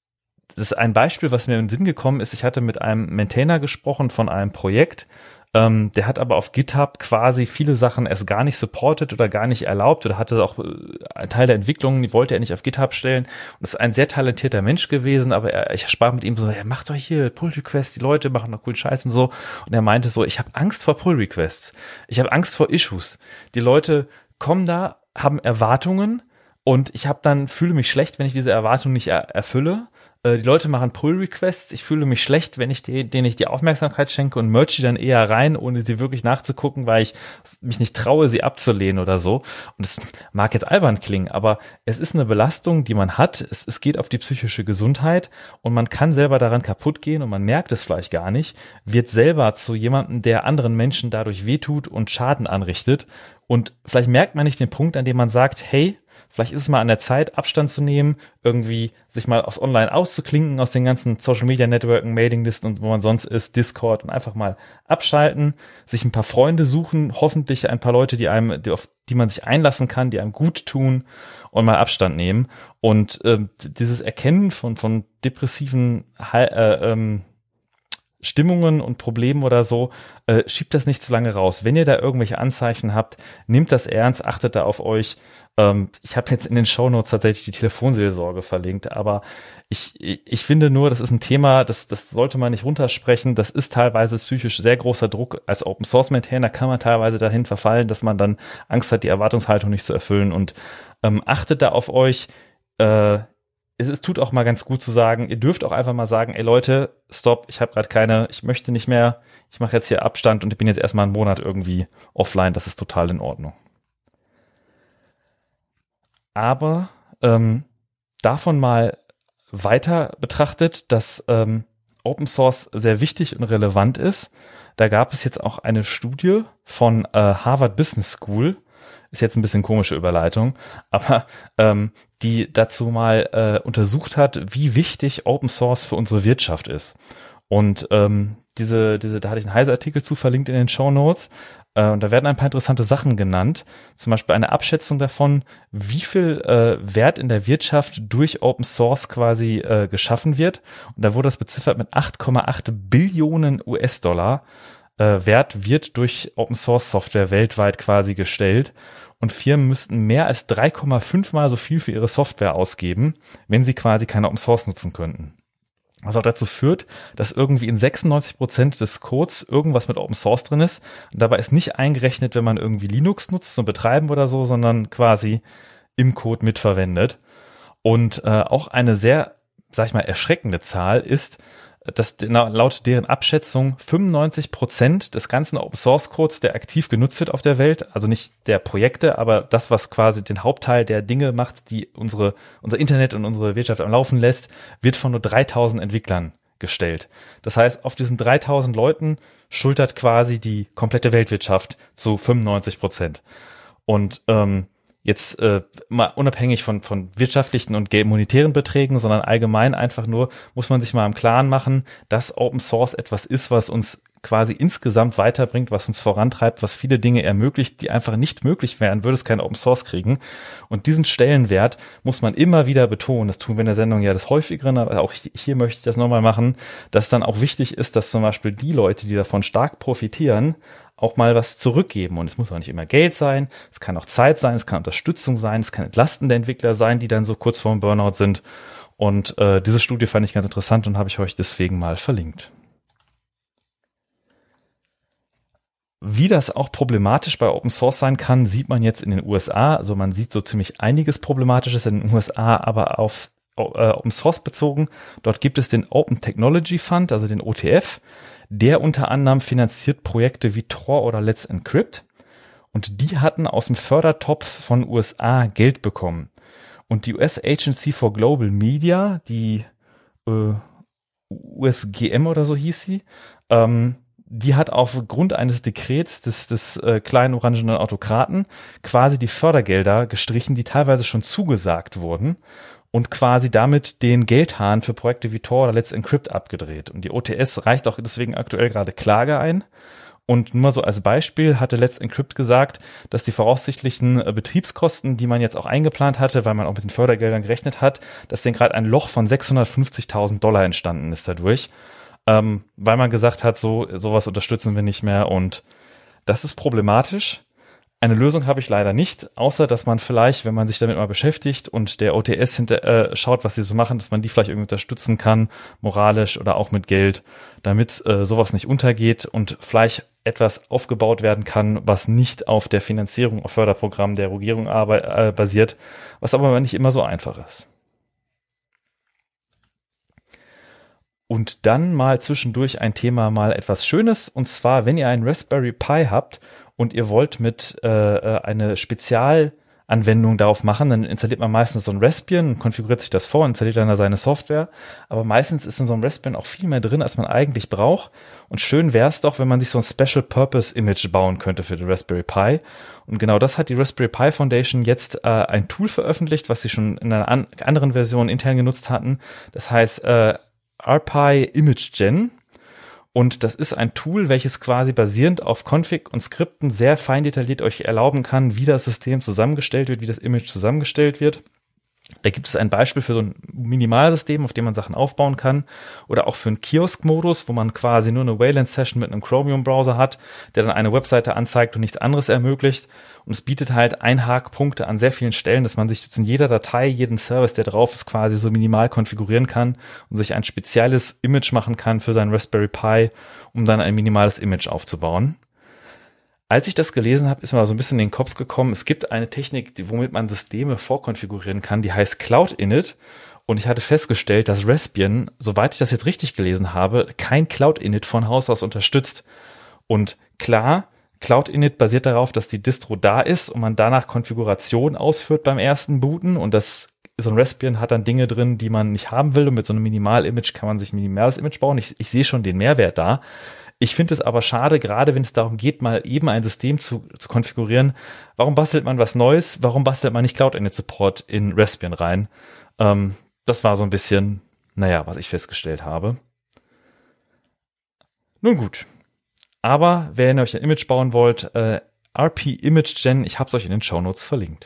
S3: das ist ein Beispiel, was mir in den Sinn gekommen ist. Ich hatte mit einem Maintainer gesprochen von einem Projekt. Der hat aber auf GitHub quasi viele Sachen erst gar nicht supported oder gar nicht erlaubt oder hatte auch einen Teil der Entwicklungen, die wollte er nicht auf GitHub stellen. Und das ist ein sehr talentierter Mensch gewesen, aber ich sprach mit ihm so, ja, macht doch hier Pull-Requests, die Leute machen doch coolen Scheiß und so. Und er meinte so, ich habe Angst vor Pull-Requests. Ich habe Angst vor Issues. Die Leute kommen da, haben Erwartungen und fühle mich schlecht, wenn ich diese Erwartungen nicht erfülle. Die Leute machen Pull-Requests. Ich fühle mich schlecht, wenn ich denen ich die Aufmerksamkeit schenke und merge die dann eher rein, ohne sie wirklich nachzugucken, weil ich mich nicht traue, sie abzulehnen oder so. Und es mag jetzt albern klingen, aber es ist eine Belastung, die man hat. Es geht auf die psychische Gesundheit und man kann selber daran kaputt gehen und man merkt es vielleicht gar nicht, wird selber zu jemandem, der anderen Menschen dadurch wehtut und Schaden anrichtet. Und vielleicht merkt man nicht den Punkt, an dem man sagt, hey, vielleicht ist es mal an der Zeit, Abstand zu nehmen, irgendwie sich mal aus Online auszuklinken, aus den ganzen Social-Media-Networken, Mailinglisten und wo man sonst ist, Discord und einfach mal abschalten, sich ein paar Freunde suchen, hoffentlich ein paar Leute, auf die man sich einlassen kann, die einem gut tun und mal Abstand nehmen. Und dieses Erkennen von depressiven Stimmungen und Problemen oder so, schiebt das nicht zu lange raus. Wenn ihr da irgendwelche Anzeichen habt, nehmt das ernst, achtet da auf euch. Ich habe jetzt in den Shownotes tatsächlich die Telefonseelsorge verlinkt, aber ich finde nur, das ist ein Thema, das sollte man nicht runtersprechen. Das ist teilweise psychisch sehr großer Druck. Als Open-Source-Maintainer kann man teilweise dahin verfallen, dass man dann Angst hat, die Erwartungshaltung nicht zu erfüllen. Und achtet da auf euch. Es tut auch mal ganz gut zu sagen, ihr dürft auch einfach mal sagen, ey Leute, stopp, ich möchte nicht mehr, ich mache jetzt hier Abstand und ich bin jetzt erstmal einen Monat irgendwie offline, das ist total in Ordnung. Aber davon mal weiter betrachtet, dass Open Source sehr wichtig und relevant ist, da gab es jetzt auch eine Studie von Harvard Business School, ist jetzt ein bisschen komische Überleitung, aber die dazu mal untersucht hat, wie wichtig Open Source für unsere Wirtschaft ist. Und da hatte ich einen Heise-Artikel zu verlinkt in den Shownotes. Und da werden ein paar interessante Sachen genannt. Zum Beispiel eine Abschätzung davon, wie viel Wert in der Wirtschaft durch Open Source quasi geschaffen wird. Und da wurde das beziffert mit 8,8 Billionen US-Dollar. Wert wird durch Open Source Software weltweit quasi gestellt. Und Firmen müssten mehr als 3,5 Mal so viel für ihre Software ausgeben, wenn sie quasi keine Open Source nutzen könnten. Was auch dazu führt, dass irgendwie in 96% des Codes irgendwas mit Open Source drin ist. Und dabei ist nicht eingerechnet, wenn man irgendwie Linux nutzt zum Betreiben oder so, sondern quasi im Code mitverwendet. Und auch eine sehr, sag ich mal, erschreckende Zahl ist, dass laut deren Abschätzung 95% des ganzen Open Source Codes, der aktiv genutzt wird auf der Welt, also nicht der Projekte, aber das, was quasi den Hauptteil der Dinge macht, die unser Internet und unsere Wirtschaft am Laufen lässt, wird von nur 3000 Entwicklern gestellt. Das heißt, auf diesen 3000 Leuten schultert quasi die komplette Weltwirtschaft zu 95%. Und jetzt mal unabhängig von wirtschaftlichen und monetären Beträgen, sondern allgemein einfach nur, muss man sich mal im Klaren machen, dass Open Source etwas ist, was uns quasi insgesamt weiterbringt, was uns vorantreibt, was viele Dinge ermöglicht, die einfach nicht möglich wären, würde es kein Open Source kriegen. Und diesen Stellenwert muss man immer wieder betonen. Das tun wir in der Sendung ja des Häufigeren, aber auch hier möchte ich das nochmal machen, dass es dann auch wichtig ist, dass zum Beispiel die Leute, die davon stark profitieren, auch mal was zurückgeben. Und es muss auch nicht immer Geld sein, es kann auch Zeit sein, es kann Unterstützung sein, es kann Entlasten der Entwickler sein, die dann so kurz vor dem Burnout sind. Und diese Studie fand ich ganz interessant und habe ich euch deswegen mal verlinkt. Wie das auch problematisch bei Open Source sein kann, sieht man jetzt in den USA. Also man sieht so ziemlich einiges Problematisches in den USA, aber auf Open Source bezogen. Dort gibt es den Open Technology Fund, also den OTF, der unter anderem finanziert Projekte wie Tor oder Let's Encrypt. Und die hatten aus dem Fördertopf von USA Geld bekommen. Und die US Agency for Global Media, die USGM oder so hieß sie, die hat aufgrund eines Dekrets des kleinen orangenen Autokraten quasi die Fördergelder gestrichen, die teilweise schon zugesagt wurden und quasi damit den Geldhahn für Projekte wie Tor oder Let's Encrypt abgedreht. Und die OTS reicht auch deswegen aktuell gerade Klage ein. Und nur mal so als Beispiel hatte Let's Encrypt gesagt, dass die voraussichtlichen Betriebskosten, die man jetzt auch eingeplant hatte, weil man auch mit den Fördergeldern gerechnet hat, dass denen gerade ein Loch von $650.000 entstanden ist dadurch, weil man gesagt hat, sowas unterstützen wir nicht mehr und das ist problematisch. Eine Lösung habe ich leider nicht, außer dass man vielleicht, wenn man sich damit mal beschäftigt und der OTS schaut, was sie so machen, dass man die vielleicht irgendwie unterstützen kann, moralisch oder auch mit Geld, damit sowas nicht untergeht und vielleicht etwas aufgebaut werden kann, was nicht auf der Finanzierung auf Förderprogrammen der Regierung basiert, was aber nicht immer so einfach ist. Und dann mal zwischendurch ein Thema mal etwas Schönes, und zwar, wenn ihr einen Raspberry Pi habt und ihr wollt mit eine Spezialanwendung darauf machen, dann installiert man meistens so ein Raspbian und konfiguriert sich das vor, installiert dann da seine Software, aber meistens ist in so einem Raspbian auch viel mehr drin, als man eigentlich braucht, und schön wäre es doch, wenn man sich so ein Special Purpose Image bauen könnte für den Raspberry Pi, und genau das hat die Raspberry Pi Foundation jetzt ein Tool veröffentlicht, was sie schon in einer anderen Version intern genutzt hatten, das heißt RPi Image Gen. Und das ist ein Tool, welches quasi basierend auf Config und Skripten sehr fein detailliert euch erlauben kann, wie das System zusammengestellt wird, wie das Image zusammengestellt wird. Da gibt es ein Beispiel für so ein Minimalsystem, auf dem man Sachen aufbauen kann, oder auch für einen Kiosk-Modus, wo man quasi nur eine Wayland-Session mit einem Chromium-Browser hat, der dann eine Webseite anzeigt und nichts anderes ermöglicht. Und es bietet halt Einhakpunkte an sehr vielen Stellen, dass man sich in jeder Datei, jeden Service, der drauf ist, quasi so minimal konfigurieren kann und sich ein spezielles Image machen kann für seinen Raspberry Pi, um dann ein minimales Image aufzubauen. Als ich das gelesen habe, ist mir so ein bisschen in den Kopf gekommen, es gibt eine Technik, womit man Systeme vorkonfigurieren kann, die heißt Cloud Init. Und ich hatte festgestellt, dass Raspbian, soweit ich das jetzt richtig gelesen habe, kein Cloud Init von Haus aus unterstützt. Und klar, Cloud Init basiert darauf, dass die Distro da ist und man danach Konfiguration ausführt beim ersten Booten. Und so ein Raspbian hat dann Dinge drin, die man nicht haben will. Und mit so einem Minimal-Image kann man sich ein minimales Image bauen. Ich sehe schon den Mehrwert da. Ich finde es aber schade, gerade wenn es darum geht, mal eben ein System zu konfigurieren. Warum bastelt man was Neues? Warum bastelt man nicht Cloud Init Support in Raspbian rein? Das war so ein bisschen, was ich festgestellt habe. Nun gut. Aber wenn ihr euch ein Image bauen wollt, RP Image Gen, ich habe es euch in den Shownotes verlinkt.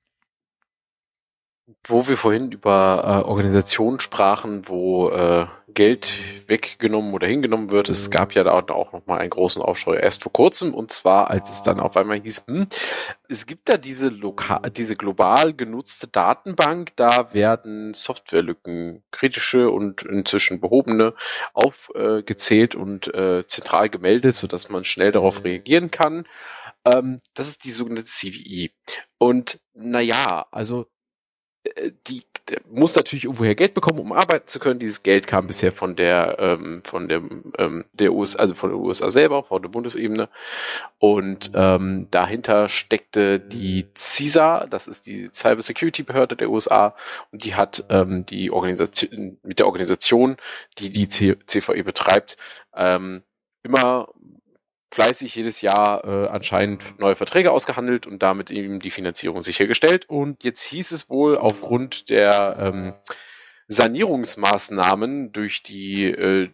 S4: Wo wir vorhin über Organisationen sprachen, wo Geld weggenommen oder hingenommen wird, es gab ja da auch noch mal einen großen Aufschrei erst vor kurzem, und zwar als es dann auf einmal hieß, es gibt da diese global genutzte Datenbank, da werden Softwarelücken, kritische und inzwischen behobene, aufgezählt und zentral gemeldet, sodass man schnell darauf reagieren kann. Das ist die sogenannte CVE. Und also die muss natürlich irgendwoher Geld bekommen, um arbeiten zu können. Dieses Geld kam bisher von der USA, also von den USA selber, von der Bundesebene. Und dahinter steckte die CISA, das ist die Cyber Security Behörde der USA, und die hat die Organisation, mit der Organisation, die CVE betreibt, immer fleißig jedes Jahr anscheinend neue Verträge ausgehandelt und damit eben die Finanzierung sichergestellt. Und jetzt hieß es wohl, aufgrund der Sanierungsmaßnahmen durch die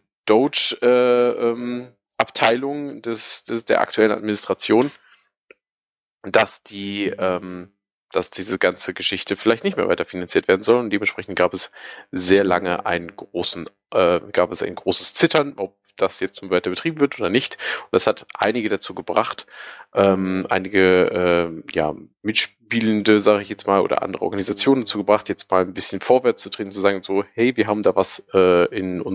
S4: Doge-Abteilung der aktuellen Administration, dass diese ganze Geschichte vielleicht nicht mehr weiter finanziert werden soll. Und dementsprechend gab es sehr lange ein großes Zittern, ob das jetzt nun weiter betrieben wird oder nicht. Und das hat einige dazu gebracht, Mitspielende, sage ich jetzt mal, oder andere Organisationen dazu gebracht, jetzt mal ein bisschen vorwärts zu treten, zu sagen so, hey, wir haben da was in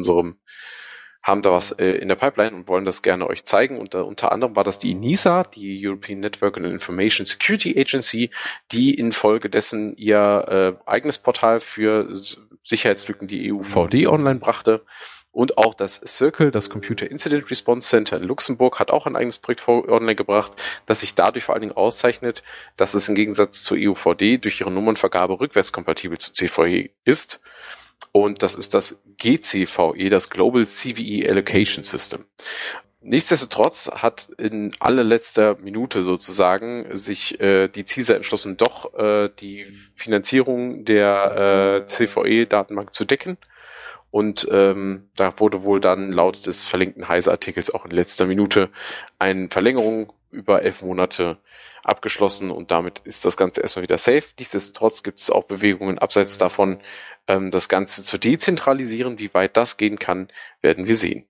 S4: der Pipeline und wollen das gerne euch zeigen. Und unter anderem war das die ENISA, die European Network and Information Security Agency, die infolgedessen ihr eigenes Portal für Sicherheitslücken, die EUVD, online brachte. Und auch das Circle, das Computer Incident Response Center in Luxemburg, hat auch ein eigenes Projekt online gebracht, das sich dadurch vor allen Dingen auszeichnet, dass es im Gegensatz zur EUVD durch ihre Nummernvergabe rückwärtskompatibel zu CVE ist. Und das ist das GCVE, das Global CVE Allocation System. Nichtsdestotrotz hat in allerletzter Minute sozusagen sich die CISA entschlossen, doch die Finanzierung der CVE-Datenbank zu decken. Und da wurde wohl dann laut des verlinkten Heise-Artikels auch in letzter Minute eine Verlängerung über 11 Monate abgeschlossen und damit ist das Ganze erstmal wieder safe. Nichtsdestotrotz gibt es auch Bewegungen abseits davon, das Ganze zu dezentralisieren. Wie weit das gehen kann, werden wir sehen.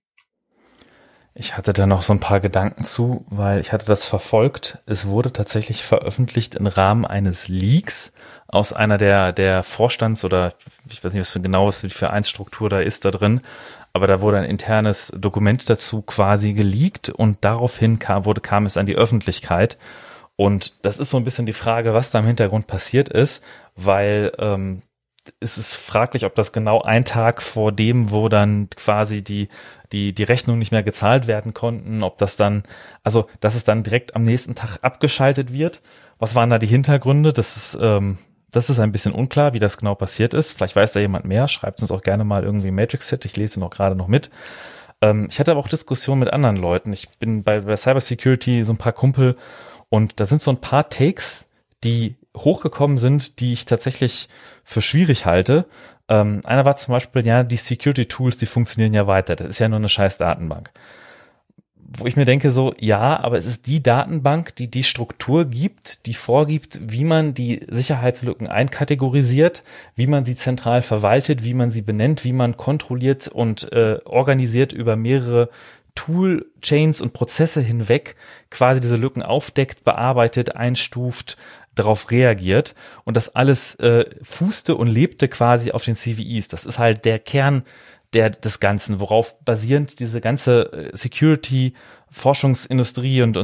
S3: Ich hatte da noch so ein paar Gedanken zu, weil ich hatte das verfolgt. Es wurde tatsächlich veröffentlicht im Rahmen eines Leaks aus einer der Vorstands- oder ich weiß nicht, was für genau was für Vereinsstruktur da ist da drin, aber da wurde ein internes Dokument dazu quasi geleakt und daraufhin kam es an die Öffentlichkeit. Und das ist so ein bisschen die Frage, was da im Hintergrund passiert ist, weil es ist fraglich, ob das genau ein Tag vor dem, wo dann quasi die Rechnung nicht mehr gezahlt werden konnten, ob das dann, also dass es dann direkt am nächsten Tag abgeschaltet wird. Was waren da die Hintergründe? Das ist ein bisschen unklar, wie das genau passiert ist. Vielleicht weiß da jemand mehr, schreibt uns auch gerne mal irgendwie Matrix-Hit, ich lese noch gerade noch mit. Ich hatte aber auch Diskussionen mit anderen Leuten. Ich bin bei Cybersecurity so ein paar Kumpel und da sind so ein paar Takes, die hochgekommen sind, die ich tatsächlich für schwierig halte. Einer war zum Beispiel, ja, die Security-Tools, die funktionieren ja weiter. Das ist ja nur eine scheiß Datenbank. Wo ich mir denke so, ja, aber es ist die Datenbank, die die Struktur gibt, die vorgibt, wie man die Sicherheitslücken einkategorisiert, wie man sie zentral verwaltet, wie man sie benennt, wie man kontrolliert und organisiert über mehrere Toolchains und Prozesse hinweg quasi diese Lücken aufdeckt, bearbeitet, einstuft, darauf reagiert und das alles fußte und lebte quasi auf den CVEs. Das ist halt der Kern des Ganzen, worauf basierend diese ganze Security-Forschungsindustrie und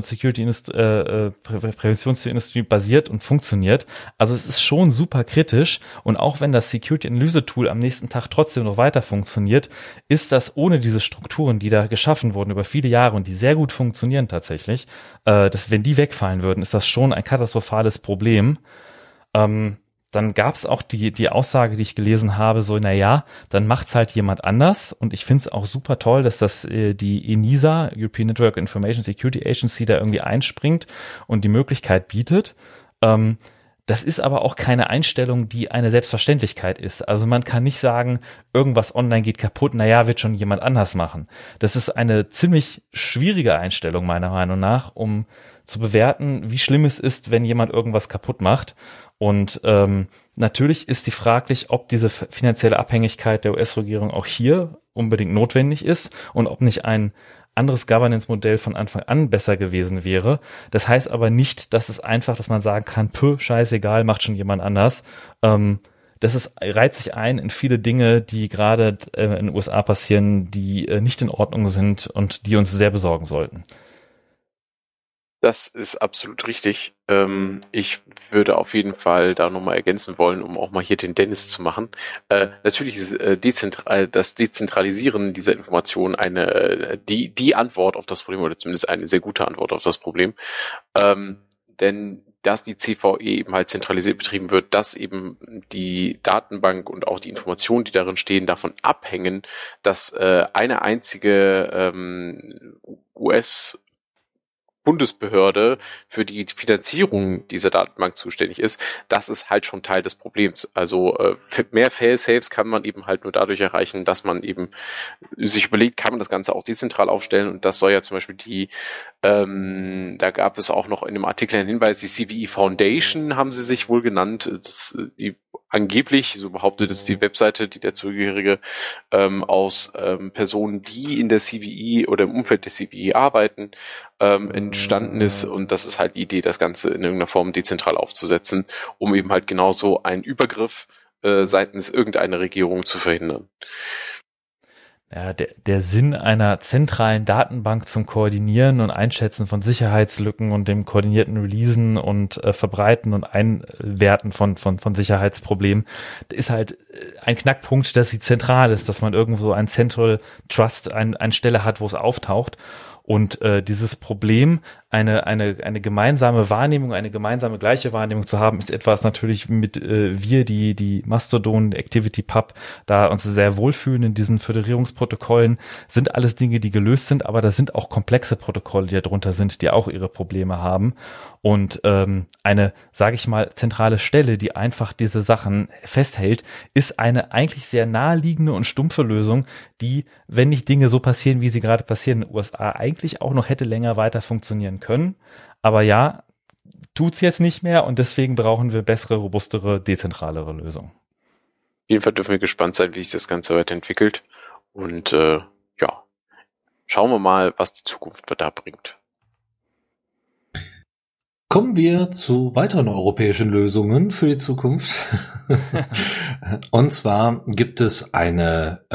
S3: Security-Präventionsindustrie basiert und funktioniert. Also es ist schon super kritisch und auch wenn das Security-Analyse-Tool am nächsten Tag trotzdem noch weiter funktioniert, ist das ohne diese Strukturen, die da geschaffen wurden über viele Jahre und die sehr gut funktionieren tatsächlich, dass wenn die wegfallen würden, ist das schon ein katastrophales Problem. Dann gab es auch die Aussage, die ich gelesen habe, so, naja, dann macht's halt jemand anders. Und ich finde es auch super toll, dass das die ENISA, European Network Information Security Agency, da irgendwie einspringt und die Möglichkeit bietet. Das ist aber auch keine Einstellung, die eine Selbstverständlichkeit ist. Also man kann nicht sagen, irgendwas online geht kaputt, naja, wird schon jemand anders machen. Das ist eine ziemlich schwierige Einstellung meiner Meinung nach, um zu bewerten, wie schlimm es ist, wenn jemand irgendwas kaputt macht. Und natürlich ist die fraglich, ob diese finanzielle Abhängigkeit der US-Regierung auch hier unbedingt notwendig ist und ob nicht ein anderes Governance-Modell von Anfang an besser gewesen wäre. Das heißt aber nicht, dass es einfach, dass man sagen kann, scheißegal, macht schon jemand anders. Reiht sich ein in viele Dinge, die gerade in den USA passieren, die nicht in Ordnung sind und die uns sehr besorgen sollten.
S4: Das ist absolut richtig. Ich würde auf jeden Fall da nochmal ergänzen wollen, um auch mal hier den Dennis zu machen. Natürlich ist das Dezentralisieren dieser Informationen die Antwort auf das Problem oder zumindest eine sehr gute Antwort auf das Problem. Denn dass die CVE eben halt zentralisiert betrieben wird, dass eben die Datenbank und auch die Informationen, die darin stehen, davon abhängen, dass eine einzige US Bundesbehörde für die Finanzierung dieser Datenbank zuständig ist, das ist halt schon Teil des Problems. Also mehr Fail-Safes kann man eben halt nur dadurch erreichen, dass man eben sich überlegt, kann man das Ganze auch dezentral aufstellen und das soll ja zum Beispiel da gab es auch noch in dem Artikel einen Hinweis, die CVE Foundation haben sie sich wohl genannt, die angeblich, so behauptet es die Webseite, die der Zugehörige aus Personen, die in der CVE oder im Umfeld der CVE arbeiten, entstanden ist und das ist halt die Idee, das Ganze in irgendeiner Form dezentral aufzusetzen, um eben halt genauso einen Übergriff seitens irgendeiner Regierung zu verhindern.
S3: Ja, der Sinn einer zentralen Datenbank zum Koordinieren und Einschätzen von Sicherheitslücken und dem koordinierten Releasen und Verbreiten und Einwerten von Sicherheitsproblemen ist halt ein Knackpunkt, dass sie zentral ist, dass man irgendwo ein Central Trust, eine Stelle hat, wo es auftaucht. Und dieses Problem eine gemeinsame Wahrnehmung, eine gemeinsame gleiche Wahrnehmung zu haben, ist etwas natürlich mit wir, die Mastodon, ActivityPub, da uns sehr wohlfühlen in diesen Föderierungsprotokollen, sind alles Dinge, die gelöst sind, aber da sind auch komplexe Protokolle, die darunter sind, die auch ihre Probleme haben. Und eine, sage ich mal, zentrale Stelle, die einfach diese Sachen festhält, ist eine eigentlich sehr naheliegende und stumpfe Lösung, die, wenn nicht Dinge so passieren, wie sie gerade passieren in den USA, eigentlich auch noch hätte länger weiter funktionieren können. Aber ja, tut's jetzt nicht mehr und deswegen brauchen wir bessere, robustere, dezentralere Lösungen.
S4: Auf jeden Fall dürfen wir gespannt sein, wie sich das Ganze weiterentwickelt. Und ja, schauen wir mal, was die Zukunft da bringt.
S5: Kommen wir zu weiteren europäischen Lösungen für die Zukunft. Und zwar gibt es eine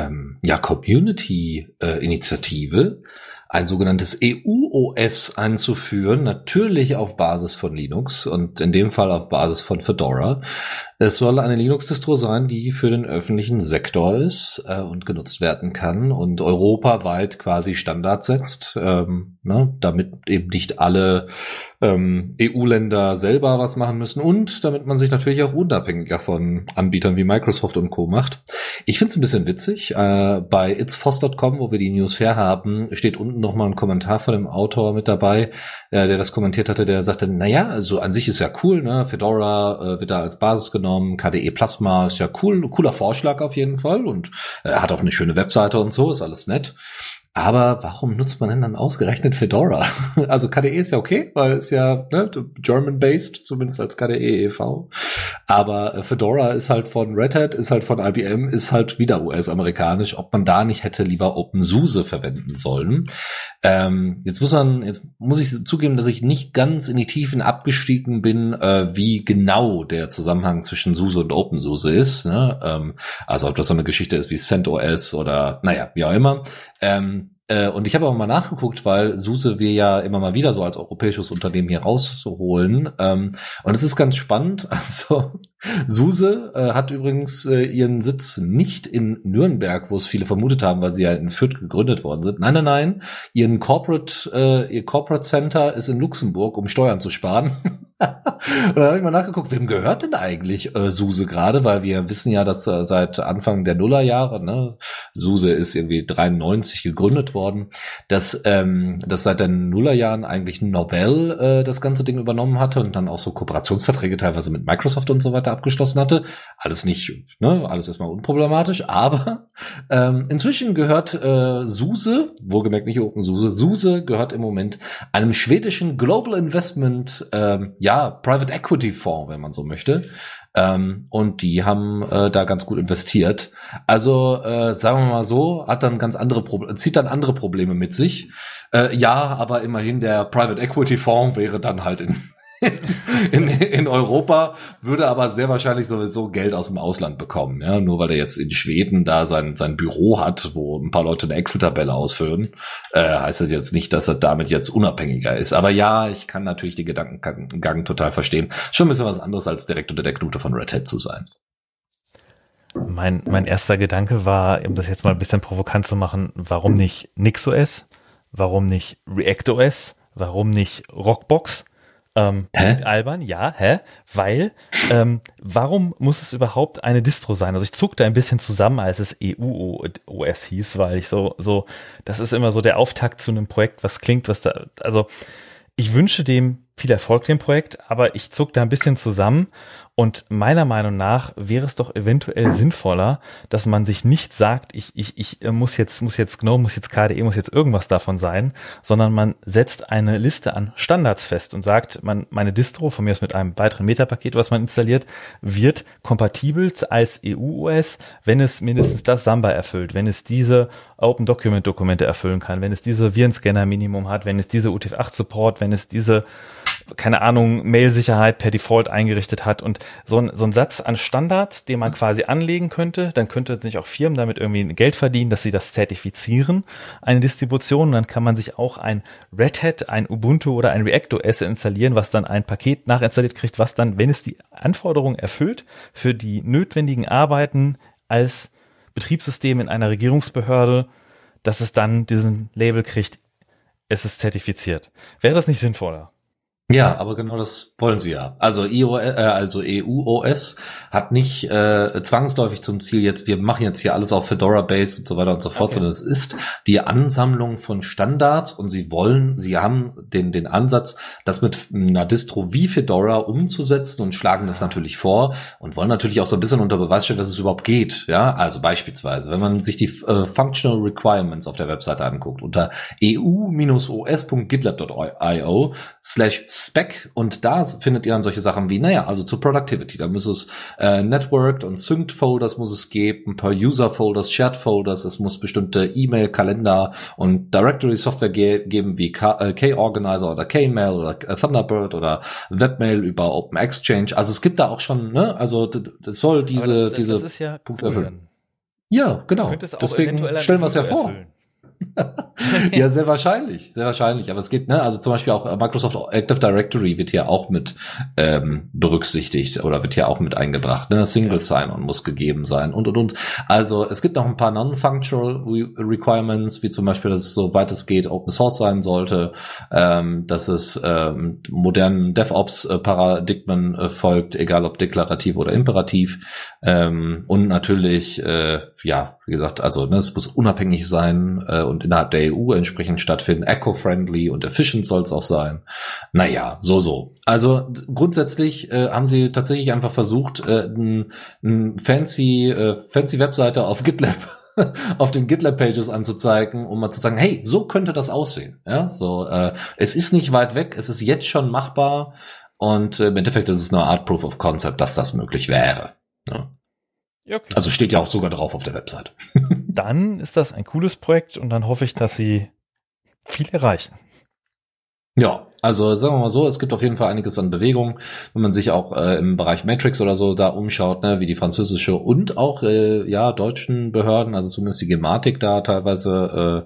S5: Community-Initiative, ein sogenanntes EU-OS einzuführen, natürlich auf Basis von Linux und in dem Fall auf Basis von Fedora. Es soll eine Linux-Distro sein, die für den öffentlichen Sektor ist und genutzt werden kann und europaweit quasi Standard setzt, damit eben nicht alle EU-Länder selber was machen müssen und damit man sich natürlich auch unabhängiger von Anbietern wie Microsoft und Co. macht. Ich finde es ein bisschen witzig. Bei itsfoss.com, wo wir die News her haben, steht unten nochmal ein Kommentar von dem Autor mit dabei, der das kommentiert hatte, der sagte, naja, also an sich ist ja cool, ne? Fedora wird da als Basis genommen, KDE Plasma ist ja cool, cooler Vorschlag auf jeden Fall und hat auch eine schöne Webseite und so, ist alles nett. Aber warum nutzt man denn dann ausgerechnet Fedora? Also KDE ist ja okay, weil es ja German-based, zumindest als KDE e.V. Aber Fedora ist halt von Red Hat, ist halt von IBM, ist halt wieder US-amerikanisch. Ob man da nicht hätte lieber OpenSUSE verwenden sollen. Jetzt muss ich zugeben, dass ich nicht ganz in die Tiefen abgestiegen bin, wie genau der Zusammenhang zwischen SUSE und OpenSUSE ist. Ne? Also ob das so eine Geschichte ist wie CentOS oder naja, wie auch immer. Und ich habe aber mal nachgeguckt, weil SUSE wir ja immer mal wieder so als europäisches Unternehmen hier rausholen. Und es ist ganz spannend. Also SUSE hat übrigens ihren Sitz nicht in Nürnberg, wo es viele vermutet haben, weil sie ja in Fürth gegründet worden sind. Nein. Ihr Corporate Center ist in Luxemburg, um Steuern zu sparen. Und da habe ich mal nachgeguckt, wem gehört denn eigentlich SUSE gerade? Weil wir wissen ja, dass seit Anfang der Nullerjahre, ne, SUSE ist irgendwie 93 gegründet worden, dass seit den Nullerjahren eigentlich Novell das ganze Ding übernommen hatte und dann auch so Kooperationsverträge teilweise mit Microsoft und so weiter abgeschlossen hatte. Alles nicht, ne, alles erstmal unproblematisch, aber inzwischen gehört SUSE, wohlgemerkt nicht OpenSUSE, SUSE gehört im Moment einem schwedischen Global Investment Private Equity Fonds, wenn man so möchte. Und die haben da ganz gut investiert. Also sagen wir mal so, zieht dann andere Probleme mit sich. Aber immerhin der Private Equity Fonds wäre dann halt in Europa, würde aber sehr wahrscheinlich sowieso Geld aus dem Ausland bekommen, ja, nur weil er jetzt in Schweden da sein Büro hat, wo ein paar Leute eine Excel-Tabelle ausfüllen, heißt das jetzt nicht, dass er damit jetzt unabhängiger ist. Aber ja, ich kann natürlich den Gedankengang total verstehen. Schon ein bisschen was anderes als direkt unter der Knute von Red Hat zu sein.
S3: Mein erster Gedanke war, um das jetzt mal ein bisschen provokant zu machen, warum nicht NixOS? Warum nicht ReactOS? Warum nicht Rockbox? Albern, ja, weil, warum muss es überhaupt eine Distro sein? Also ich zuckte ein bisschen zusammen, als es EU-OS hieß, weil ich so, das ist immer so der Auftakt zu einem Projekt, also ich wünsche dem viel Erfolg, dem Projekt, aber ich zuck da ein bisschen zusammen und meiner Meinung nach wäre es doch eventuell sinnvoller, dass man sich nicht sagt, ich muss jetzt GNOME, muss jetzt KDE, muss jetzt irgendwas davon sein, sondern man setzt eine Liste an Standards fest und sagt, meine Distro, von mir aus mit einem weiteren Metapaket, was man installiert, wird kompatibel als EU-OS, wenn es mindestens das Samba erfüllt, wenn es diese Open-Document-Dokumente erfüllen kann, wenn es diese Virenscanner-Minimum hat, wenn es diese UTF-8-Support, wenn es diese keine Ahnung, Mail-Sicherheit per Default eingerichtet hat und so ein Satz an Standards, den man quasi anlegen könnte, dann könnte sich auch Firmen damit irgendwie Geld verdienen, dass sie das zertifizieren, eine Distribution, und dann kann man sich auch ein Red Hat, ein Ubuntu oder ein ReactOS installieren, was dann ein Paket nachinstalliert kriegt, was dann, wenn es die Anforderungen erfüllt, für die notwendigen Arbeiten als Betriebssystem in einer Regierungsbehörde, dass es dann diesen Label kriegt, es ist zertifiziert. Wäre das nicht sinnvoller?
S5: Ja, aber genau das wollen sie ja. Also EU-OS hat nicht zwangsläufig zum Ziel jetzt, wir machen jetzt hier alles auf Fedora-Base und so weiter und so fort, sondern es ist die Ansammlung von Standards und sie haben den Ansatz, das mit einer Distro wie Fedora umzusetzen und schlagen das natürlich vor und wollen natürlich auch so ein bisschen unter Beweis stellen, dass es überhaupt geht. Ja, also beispielsweise, wenn man sich die Functional Requirements auf der Webseite anguckt, unter eu-os.gitlab.io/spec und da findet ihr dann solche Sachen wie, also zur Productivity, da muss es Networked und Synced Folders muss es geben, per User Folders, Shared Folders, es muss bestimmte E-Mail, Kalender und Directory Software geben wie K-Organizer oder K-Mail oder Thunderbird oder Webmail über Open Exchange. Also es gibt da auch schon, also das soll diese
S3: das ist ja
S5: Punkte erfüllen. Ja, genau. Deswegen stellen wir es ja vor. Ja, sehr wahrscheinlich. Aber es geht, also zum Beispiel auch Microsoft Active Directory wird hier auch mit berücksichtigt oder wird hier auch mit eingebracht. Single Sign-On muss gegeben sein und. Also es gibt noch ein paar Non-Functional Requirements, wie zum Beispiel, dass es soweit es geht Open Source sein sollte, dass es modernen DevOps-Paradigmen folgt, egal ob deklarativ oder imperativ. Und natürlich, wie gesagt, also es muss unabhängig sein und innerhalb der EU entsprechend stattfinden. Eco-friendly und efficient soll es auch sein. So. Also grundsätzlich haben sie tatsächlich einfach versucht, eine fancy Webseite auf GitLab auf den GitLab-Pages anzuzeigen, um mal zu sagen, hey, so könnte das aussehen. Ja, so, es ist nicht weit weg, es ist jetzt schon machbar und im Endeffekt ist es eine Art Proof of Concept, dass das möglich wäre. Ja.
S3: Okay.
S5: Also steht ja auch sogar drauf auf der Website.
S3: Dann ist das ein cooles Projekt und dann hoffe ich, dass sie viel erreichen.
S5: Ja, also sagen wir mal so, es gibt auf jeden Fall einiges an Bewegung, wenn man sich auch im Bereich Matrix oder so da umschaut, wie die französische und auch deutschen Behörden, also zumindest die Gematik da teilweise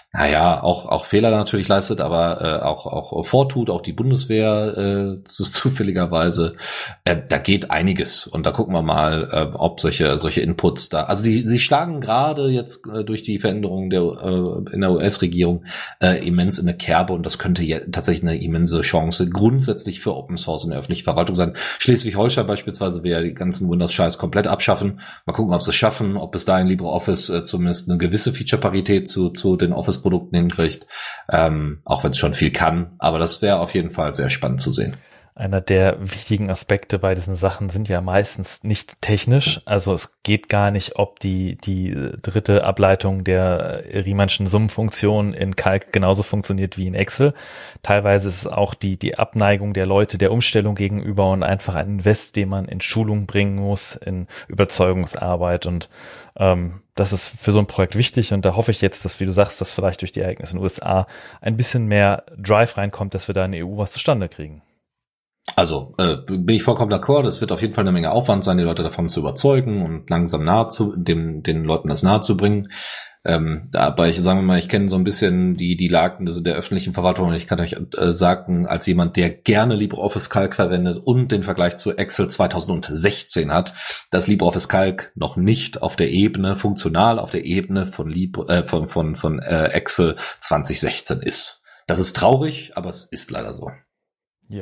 S5: auch Fehler natürlich leistet, aber auch vortut, auch die Bundeswehr zufälligerweise. Da geht einiges und da gucken wir mal, ob solche Inputs da, also sie schlagen gerade jetzt durch die Veränderungen in der US-Regierung immens in eine Kerbe und das könnte tatsächlich eine immense Chance grundsätzlich für Open Source in der öffentlichen Verwaltung sein. Schleswig-Holstein beispielsweise will ja die ganzen Windows-Scheiß komplett abschaffen. Mal gucken, ob sie es schaffen, ob bis dahin LibreOffice zumindest eine gewisse Feature-Parität zu den Office-Produkten hinkriegt, auch wenn es schon viel kann. Aber das wäre auf jeden Fall sehr spannend zu sehen.
S3: Einer der wichtigen Aspekte bei diesen Sachen sind ja meistens nicht technisch. Also es geht gar nicht, ob die dritte Ableitung der Riemannschen Summenfunktion in Calc genauso funktioniert wie in Excel. Teilweise ist es auch die Abneigung der Leute der Umstellung gegenüber und einfach ein Invest, den man in Schulung bringen muss, in Überzeugungsarbeit und das ist für so ein Projekt wichtig und da hoffe ich jetzt, dass, wie du sagst, dass vielleicht durch die Ereignisse in den USA ein bisschen mehr Drive reinkommt, dass wir da in der EU was zustande kriegen.
S5: Also bin ich vollkommen d'accord, das wird auf jeden Fall eine Menge Aufwand sein, die Leute davon zu überzeugen und langsam den Leuten das nahe zu bringen. Aber ich kenne so ein bisschen die Lagen der öffentlichen Verwaltung und ich kann euch sagen, als jemand, der gerne LibreOffice Calc verwendet und den Vergleich zu Excel 2016 hat, dass LibreOffice Calc noch nicht funktional auf der Ebene von Excel 2016 ist. Das ist traurig, aber es ist leider so.
S3: Ja.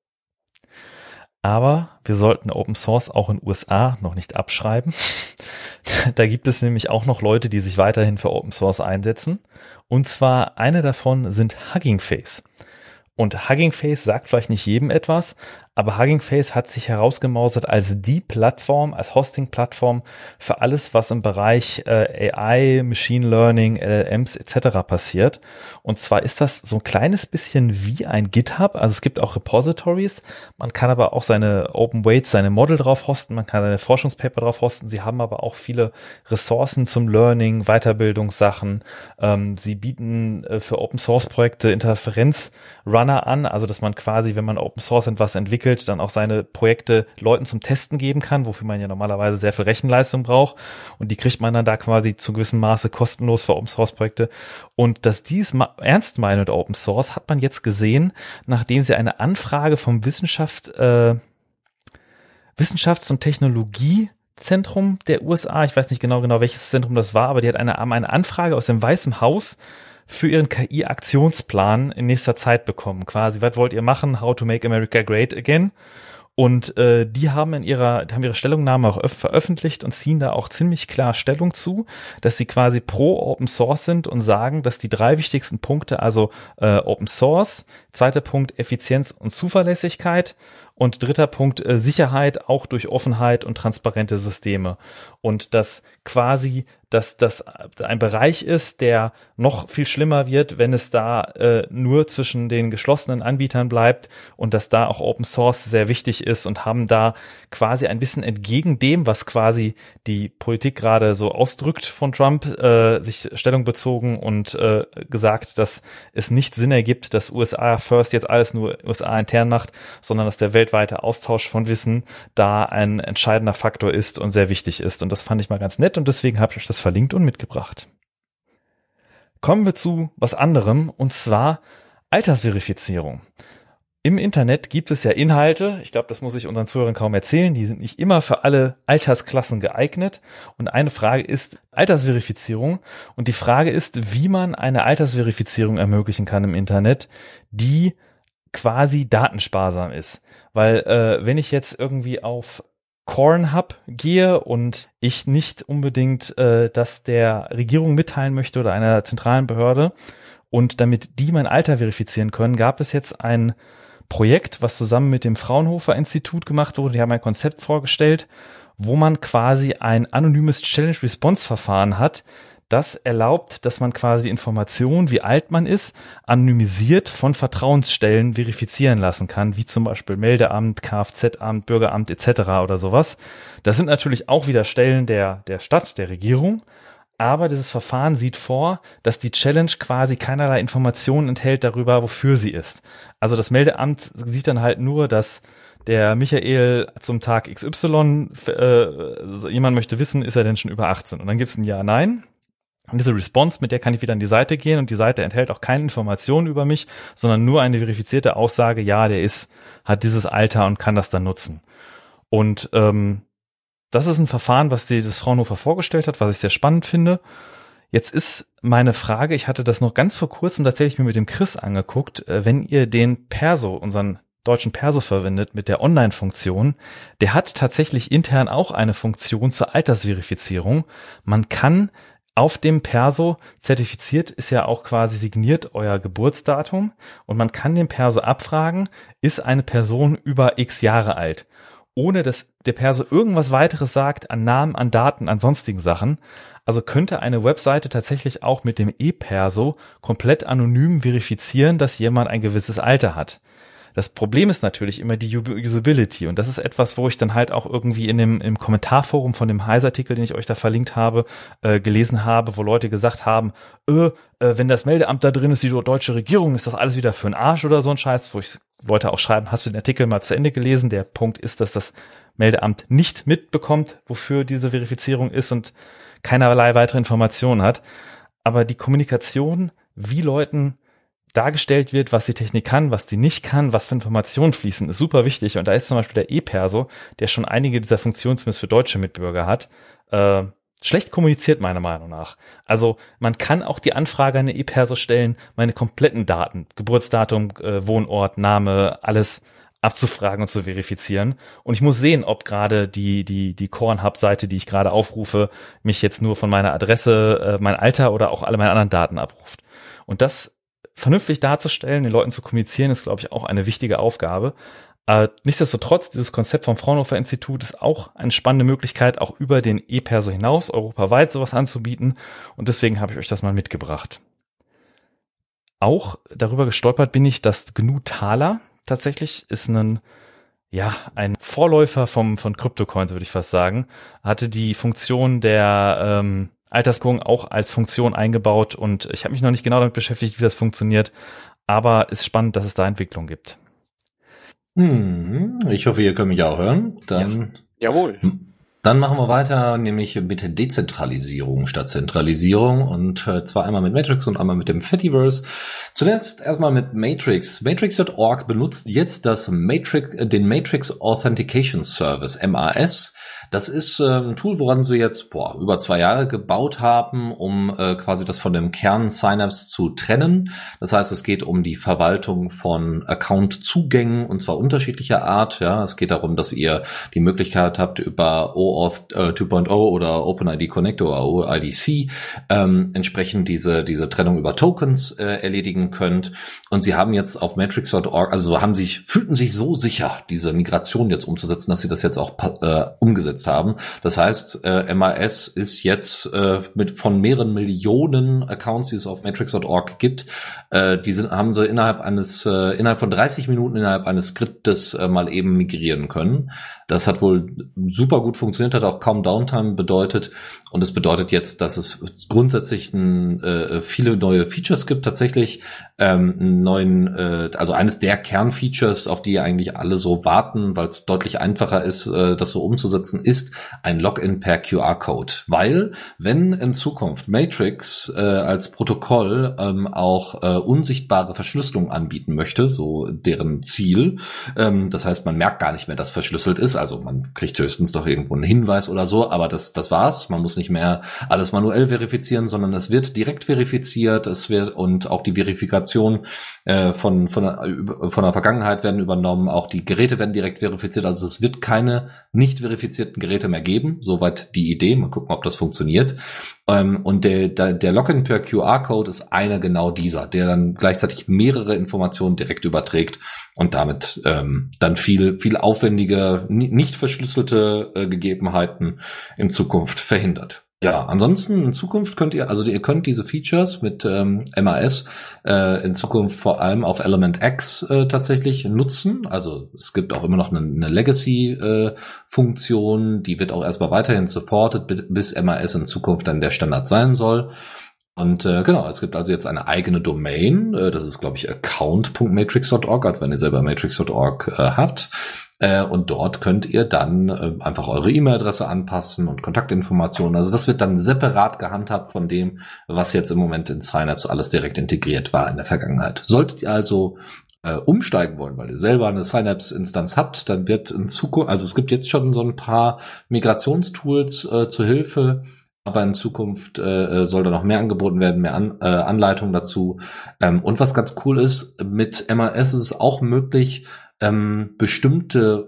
S3: Aber wir sollten Open Source auch in den USA noch nicht abschreiben. Da gibt es nämlich auch noch Leute, die sich weiterhin für Open Source einsetzen. Und zwar eine davon sind Hugging Face. Und Hugging Face sagt vielleicht nicht jedem etwas, aber Hugging Face hat sich herausgemausert als die Plattform, als Hosting-Plattform für alles, was im Bereich AI, Machine Learning, LLMs etc. passiert. Und zwar ist das so ein kleines bisschen wie ein GitHub. Also es gibt auch Repositories. Man kann aber auch seine Open Weights, seine Model drauf hosten. Man kann seine Forschungspaper drauf hosten. Sie haben aber auch viele Ressourcen zum Learning, Weiterbildungssachen. Sie bieten für Open Source Projekte Interferenzrunner an. Also dass man quasi, wenn man Open Source etwas entwickelt, dann auch seine Projekte Leuten zum Testen geben kann, wofür man ja normalerweise sehr viel Rechenleistung braucht. Und die kriegt man dann da quasi zu gewissem Maße kostenlos für Open-Source-Projekte. Und dass dies ernst meinen mit Open Source, hat man jetzt gesehen, nachdem sie eine Anfrage vom Wissenschafts- und Technologiezentrum der USA, ich weiß nicht genau welches Zentrum das war, aber die hat eine Anfrage aus dem Weißen Haus für ihren KI-Aktionsplan in nächster Zeit bekommen. Quasi, was wollt ihr machen? How to make America great again? Und die haben ihre Stellungnahme auch veröffentlicht und ziehen da auch ziemlich klar Stellung zu, dass sie quasi pro Open Source sind und sagen, dass die 3 wichtigsten Punkte, also Open Source, zweiter Punkt Effizienz und Zuverlässigkeit und dritter Punkt Sicherheit auch durch Offenheit und transparente Systeme. Und dass quasi das ein Bereich ist, der noch viel schlimmer wird, wenn es da nur zwischen den geschlossenen Anbietern bleibt und dass da auch Open Source sehr wichtig ist und haben da quasi ein bisschen entgegen dem, was quasi die Politik gerade so ausdrückt von Trump, sich Stellung bezogen und gesagt, dass es nicht Sinn ergibt, dass USA First jetzt alles nur USA intern macht, sondern dass der weltweite Austausch von Wissen da ein entscheidender Faktor ist und sehr wichtig ist. Und das fand ich mal ganz nett und deswegen habe ich euch das verlinkt und mitgebracht. Kommen wir zu was anderem und zwar Altersverifizierung. Im Internet gibt es ja Inhalte, ich glaube, das muss ich unseren Zuhörern kaum erzählen, die sind nicht immer für alle Altersklassen geeignet. Und eine Frage ist Altersverifizierung. Und die Frage ist, wie man eine Altersverifizierung ermöglichen kann im Internet, die quasi datensparsam ist. Weil wenn ich jetzt irgendwie auf Pornhub gehe und ich nicht unbedingt das der Regierung mitteilen möchte oder einer zentralen Behörde und damit die mein Alter verifizieren können, gab es jetzt ein Projekt, was zusammen mit dem Fraunhofer Institut gemacht wurde. Die haben ein Konzept vorgestellt, wo man quasi ein anonymes Challenge-Response-Verfahren hat, das erlaubt, dass man quasi Informationen, wie alt man ist, anonymisiert von Vertrauensstellen verifizieren lassen kann, wie zum Beispiel Meldeamt, Kfz-Amt, Bürgeramt etc. oder sowas. Das sind natürlich auch wieder Stellen der Stadt, der Regierung, aber dieses Verfahren sieht vor, dass die Challenge quasi keinerlei Informationen enthält darüber, wofür sie ist. Also das Meldeamt sieht dann halt nur, dass der Michael zum Tag XY, jemand möchte wissen, ist er denn schon über 18? Und dann gibt es ein Ja, Nein. Und diese Response, mit der kann ich wieder an die Seite gehen und die Seite enthält auch keine Informationen über mich, sondern nur eine verifizierte Aussage, ja, hat dieses Alter und kann das dann nutzen. Und das ist ein Verfahren, was das Fraunhofer vorgestellt hat, was ich sehr spannend finde. Jetzt ist meine Frage, ich hatte das noch ganz vor kurzem tatsächlich mir mit dem Chris angeguckt, wenn ihr den Perso, unseren deutschen Perso verwendet mit der Online-Funktion, der hat tatsächlich intern auch eine Funktion zur Altersverifizierung. Man kann auf dem Perso, zertifiziert ist ja auch quasi signiert euer Geburtsdatum und man kann dem Perso abfragen, ist eine Person über x Jahre alt, ohne dass der Perso irgendwas weiteres sagt an Namen, an Daten, an sonstigen Sachen. Also könnte eine Webseite tatsächlich auch mit dem E-Perso komplett anonym verifizieren, dass jemand ein gewisses Alter hat. Das Problem ist natürlich immer die Usability und das ist etwas, wo ich dann halt auch irgendwie im Kommentarforum von dem Heise-Artikel, den ich euch da verlinkt habe, gelesen habe, wo Leute gesagt haben, wenn das Meldeamt da drin ist, die deutsche Regierung, ist das alles wieder für einen Arsch oder so ein Scheiß, wo ich wollte auch schreiben, hast du den Artikel mal zu Ende gelesen? Der Punkt ist, dass das Meldeamt nicht mitbekommt, wofür diese Verifizierung ist und keinerlei weitere Informationen hat. Aber die Kommunikation, wie Leuten dargestellt wird, was die Technik kann, was die nicht kann, was für Informationen fließen, ist super wichtig. Und da ist zum Beispiel der E-Perso, der schon einige dieser Funktionen zumindest für deutsche Mitbürger hat, schlecht kommuniziert meiner Meinung nach. Also man kann auch die Anfrage an eine E-Perso stellen, meine kompletten Daten, Geburtsdatum, Wohnort, Name, alles abzufragen und zu verifizieren. Und ich muss sehen, ob gerade die Pornhub-Seite, die ich gerade aufrufe, mich jetzt nur von meiner Adresse, mein Alter oder auch alle meine anderen Daten abruft. Und das vernünftig darzustellen, den Leuten zu kommunizieren, ist, glaube ich, auch eine wichtige Aufgabe. Nichtsdestotrotz, dieses Konzept vom Fraunhofer Institut ist auch eine spannende Möglichkeit, auch über den E-Perso hinaus europaweit sowas anzubieten. Und deswegen habe ich euch das mal mitgebracht. Auch darüber gestolpert bin ich, dass GNU Thaler tatsächlich ist ein Vorläufer von CryptoCoins, würde ich fast sagen, hatte die Funktion der Altersguckung auch als Funktion eingebaut und ich habe mich noch nicht genau damit beschäftigt, wie das funktioniert, aber ist spannend, dass es da Entwicklung gibt.
S5: Ich hoffe, ihr könnt mich auch hören. Dann,
S4: ja. Jawohl.
S5: Dann machen wir weiter, nämlich mit der Dezentralisierung statt Zentralisierung und zwar einmal mit Matrix und einmal mit dem Fediverse. Zunächst erstmal mit Matrix. Matrix.org benutzt jetzt den Matrix Authentication Service, MAS. Das ist ein Tool, woran sie jetzt über 2 Jahre gebaut haben, um quasi das von dem Kern Synapse zu trennen. Das heißt, es geht um die Verwaltung von Account-Zugängen und zwar unterschiedlicher Art. Ja, es geht darum, dass ihr die Möglichkeit habt, über OAuth 2.0 oder OpenID Connect oder OIDC entsprechend diese Trennung über Tokens erledigen könnt. Und sie haben jetzt auf Matrix.org, also fühlten sich so sicher, diese Migration jetzt umzusetzen, dass sie das jetzt auch umgesetzt haben. Das heißt, MAS ist jetzt von mehreren Millionen Accounts, die es auf Matrix.org gibt, haben sie innerhalb von 30 Minuten innerhalb eines Skriptes mal eben migrieren können. Das hat wohl super gut funktioniert, hat auch kaum Downtime bedeutet. Und es bedeutet jetzt, dass es grundsätzlich viele neue Features gibt, tatsächlich also eines der Kernfeatures, auf die eigentlich alle so warten, weil es deutlich einfacher ist, das so umzusetzen, ist ein Login per QR-Code. Weil, wenn in Zukunft Matrix als Protokoll auch unsichtbare Verschlüsselung anbieten möchte, so deren Ziel, das heißt, man merkt gar nicht mehr, dass verschlüsselt ist, also man kriegt höchstens doch irgendwo einen Hinweis oder so, aber das war's. Man muss nicht mehr alles manuell verifizieren, sondern es wird direkt verifiziert, und auch die Verifikation von der Vergangenheit werden übernommen, auch die Geräte werden direkt verifiziert, also es wird keine nicht verifizierten Geräte mehr geben, soweit die Idee, mal gucken, ob das funktioniert. Und der Login per QR-Code ist einer genau dieser, der dann gleichzeitig mehrere Informationen direkt überträgt und damit dann viel aufwendige, nicht verschlüsselte Gegebenheiten in Zukunft verhindert. Ja, ansonsten in Zukunft könnt ihr diese Features mit MAS in Zukunft vor allem auf Element X tatsächlich nutzen. Also es gibt auch immer noch eine Legacy-Funktion, die wird auch erstmal weiterhin supported, bis MAS in Zukunft dann der Standard sein soll. Und genau, es gibt also jetzt eine eigene Domain, das ist, glaube ich, account.matrix.org, als wenn ihr selber Matrix.org habt. Und dort könnt ihr dann einfach eure E-Mail-Adresse anpassen und Kontaktinformationen. Also das wird dann separat gehandhabt von dem, was jetzt im Moment in Synapse alles direkt integriert war in der Vergangenheit. Solltet ihr also umsteigen wollen, weil ihr selber eine Synapse-Instanz habt, dann wird in Zukunft, also es gibt jetzt schon so ein paar Migrationstools zur Hilfe, aber in Zukunft soll da noch mehr angeboten werden, mehr Anleitungen dazu. Und was ganz cool ist, mit MAS ist es auch möglich, bestimmte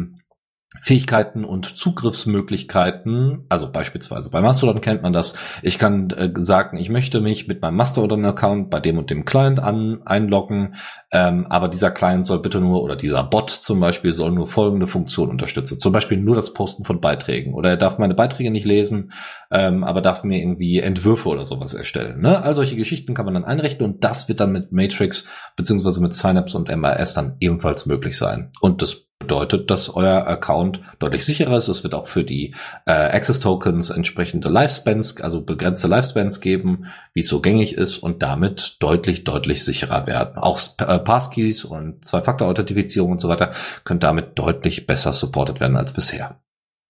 S5: Fähigkeiten und Zugriffsmöglichkeiten, also beispielsweise bei Mastodon kennt man das, ich kann sagen, ich möchte mich mit meinem Mastodon-Account bei dem und dem Client einloggen, aber dieser Client soll bitte nur, oder dieser Bot zum Beispiel, soll nur folgende Funktion unterstützen, zum Beispiel nur das Posten von Beiträgen, oder er darf meine Beiträge nicht lesen, aber darf mir irgendwie Entwürfe oder sowas erstellen. Ne? All solche Geschichten kann man dann einrichten und das wird dann mit Matrix beziehungsweise mit Synapse und MAS dann ebenfalls möglich sein. Und das bedeutet, dass euer Account deutlich sicherer ist. Es wird auch für die Access Tokens entsprechende Lifespans, also begrenzte Lifespans geben, wie es so gängig ist und damit deutlich sicherer werden. Auch Passkeys und Zwei-Faktor-Authentifizierung und so weiter können damit deutlich besser supported werden als bisher.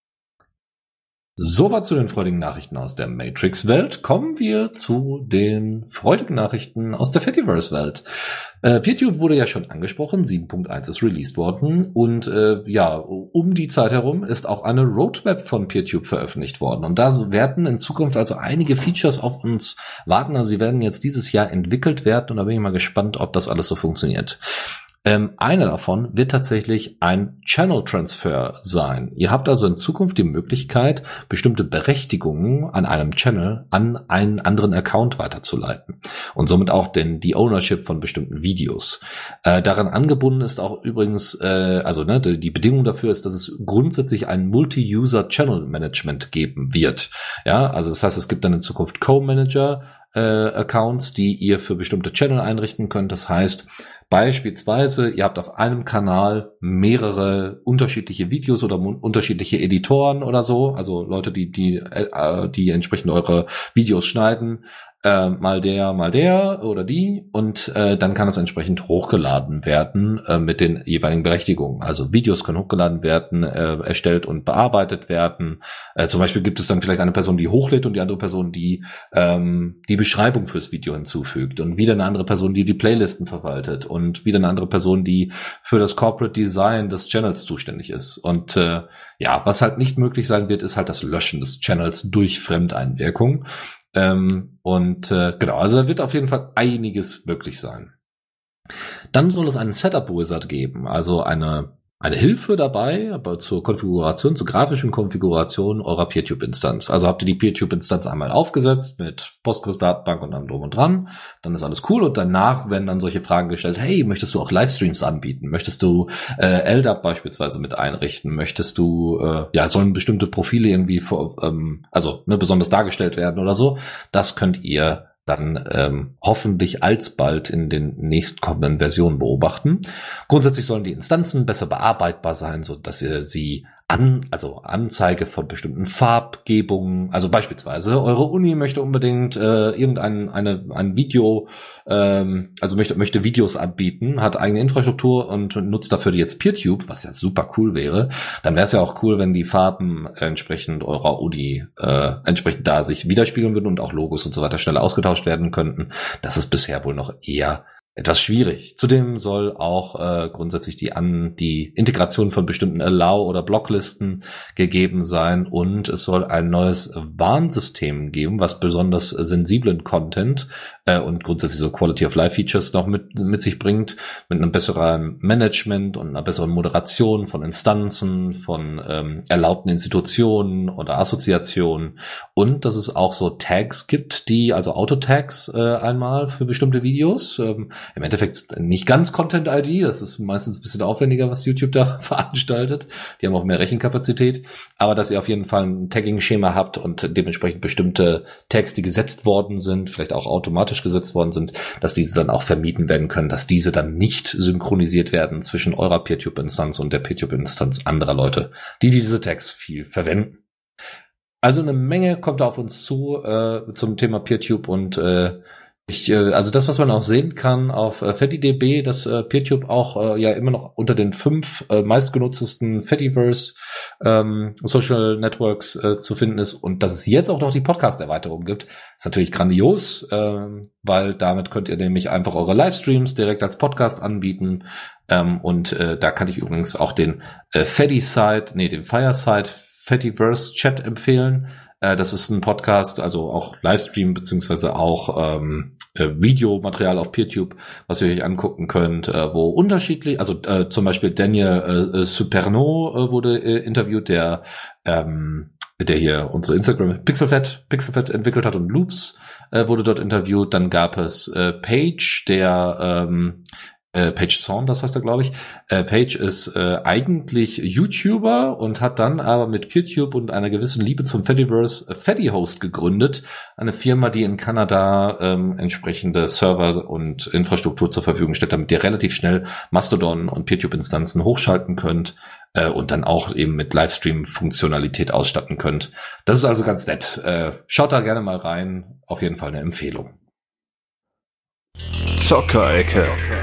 S5: Soweit zu den freudigen Nachrichten aus der Matrix-Welt. Kommen wir zu den freudigen Nachrichten aus der Fediverse-Welt. PeerTube wurde ja schon angesprochen, 7.1 ist released worden und um die Zeit herum ist auch eine Roadmap von PeerTube veröffentlicht worden und da werden in Zukunft also einige Features auf uns warten, also sie werden jetzt dieses Jahr entwickelt werden und da bin ich mal gespannt, ob das alles so funktioniert. Einer davon wird tatsächlich ein Channel Transfer sein. Ihr habt also in Zukunft die Möglichkeit, bestimmte Berechtigungen an einem Channel an einen anderen Account weiterzuleiten und somit auch die Ownership von bestimmten Videos. Daran angebunden ist auch übrigens, die Bedingung dafür ist, dass es grundsätzlich ein Multi-User Channel Management geben wird. Ja, also das heißt, es gibt dann in Zukunft Co-Manager Accounts, die ihr für bestimmte Channel einrichten könnt. Das heißt, beispielsweise, ihr habt auf einem Kanal mehrere unterschiedliche Videos oder unterschiedliche Editoren oder so, also Leute, die entsprechend eure Videos schneiden. mal der oder die und dann kann es entsprechend hochgeladen werden mit den jeweiligen Berechtigungen. Also Videos können hochgeladen werden, erstellt und bearbeitet werden. Zum Beispiel gibt es dann vielleicht eine Person, die hochlädt und die andere Person, die die Beschreibung fürs Video hinzufügt und wieder eine andere Person, die die Playlisten verwaltet und wieder eine andere Person, die für das Corporate Design des Channels zuständig ist. Und ja, was halt nicht möglich sein wird, ist halt das Löschen des Channels durch Fremdeinwirkung. Genau, also da wird auf jeden Fall einiges möglich sein. Dann soll es einen Setup-Wizard geben, also eine Hilfe dabei, aber zur Konfiguration, zur grafischen Konfiguration eurer PeerTube-Instanz. Also habt ihr die PeerTube-Instanz einmal aufgesetzt mit Postgres-Datenbank und allem drum und dran, dann ist alles cool und danach werden dann solche Fragen gestellt, hey, möchtest du auch Livestreams anbieten? Möchtest du LDAP beispielsweise mit einrichten? Möchtest du, sollen bestimmte Profile irgendwie besonders dargestellt werden oder so? Das könnt ihr dann hoffentlich alsbald in den nächstkommenden Versionen beobachten. Grundsätzlich sollen die Instanzen besser bearbeitbar sein, so dass ihr sie Anzeige von bestimmten Farbgebungen, also beispielsweise eure Uni möchte unbedingt ein Video, möchte Videos anbieten, hat eigene Infrastruktur und nutzt dafür jetzt PeerTube, was ja super cool wäre. Dann wäre es ja auch cool, wenn die Farben entsprechend eurer Uni entsprechend da sich widerspiegeln würden und auch Logos und so weiter schneller ausgetauscht werden könnten. Das ist bisher wohl noch eher etwas schwierig. Zudem soll auch grundsätzlich die Integration von bestimmten Allow- oder Blocklisten gegeben sein und es soll ein neues Warnsystem geben, was besonders sensiblen Content und grundsätzlich so Quality-of-Life-Features noch mit sich bringt, mit einem besseren Management und einer besseren Moderation von Instanzen, von erlaubten Institutionen oder Assoziationen und dass es auch so Tags gibt, also Auto-Tags einmal für bestimmte Videos. Im Endeffekt nicht ganz Content-ID, das ist meistens ein bisschen aufwendiger, was YouTube da veranstaltet. Die haben auch mehr Rechenkapazität, aber dass ihr auf jeden Fall ein Tagging-Schema habt und dementsprechend bestimmte Tags, die gesetzt worden sind, vielleicht auch automatisch gesetzt worden sind, dass diese dann auch vermieden werden können, dass diese dann nicht synchronisiert werden zwischen eurer PeerTube-Instanz und der PeerTube-Instanz anderer Leute, die diese Tags viel verwenden. Also eine Menge kommt da auf uns zu zum Thema PeerTube und also das, was man auch sehen kann auf FettyDB, dass PeerTube auch immer noch unter den 5 meistgenutztesten Fediverse Social Networks zu finden ist und dass es jetzt auch noch die Podcast-Erweiterung gibt, ist natürlich grandios, weil damit könnt ihr nämlich einfach eure Livestreams direkt als Podcast anbieten da kann ich übrigens auch den den Fireside Fediverse Chat empfehlen. Das ist ein Podcast, also auch Livestream beziehungsweise auch Videomaterial auf PeerTube, was ihr euch angucken könnt, wo unterschiedlich, also zum Beispiel Daniel Superno wurde interviewt, der hier unsere Instagram Pixelfed entwickelt hat und Loops wurde dort interviewt. Dann gab es Paige, der Paige Saunders heißt er, glaube ich. Paige ist eigentlich YouTuber und hat dann aber mit PeerTube und einer gewissen Liebe zum Fediverse FediHost gegründet. Eine Firma, die in Kanada entsprechende Server und Infrastruktur zur Verfügung stellt, damit ihr relativ schnell Mastodon und PeerTube-Instanzen hochschalten könnt und dann auch eben mit Livestream-Funktionalität ausstatten könnt. Das ist also ganz nett. Schaut da gerne mal rein. Auf jeden Fall eine Empfehlung.
S1: Zockerecke.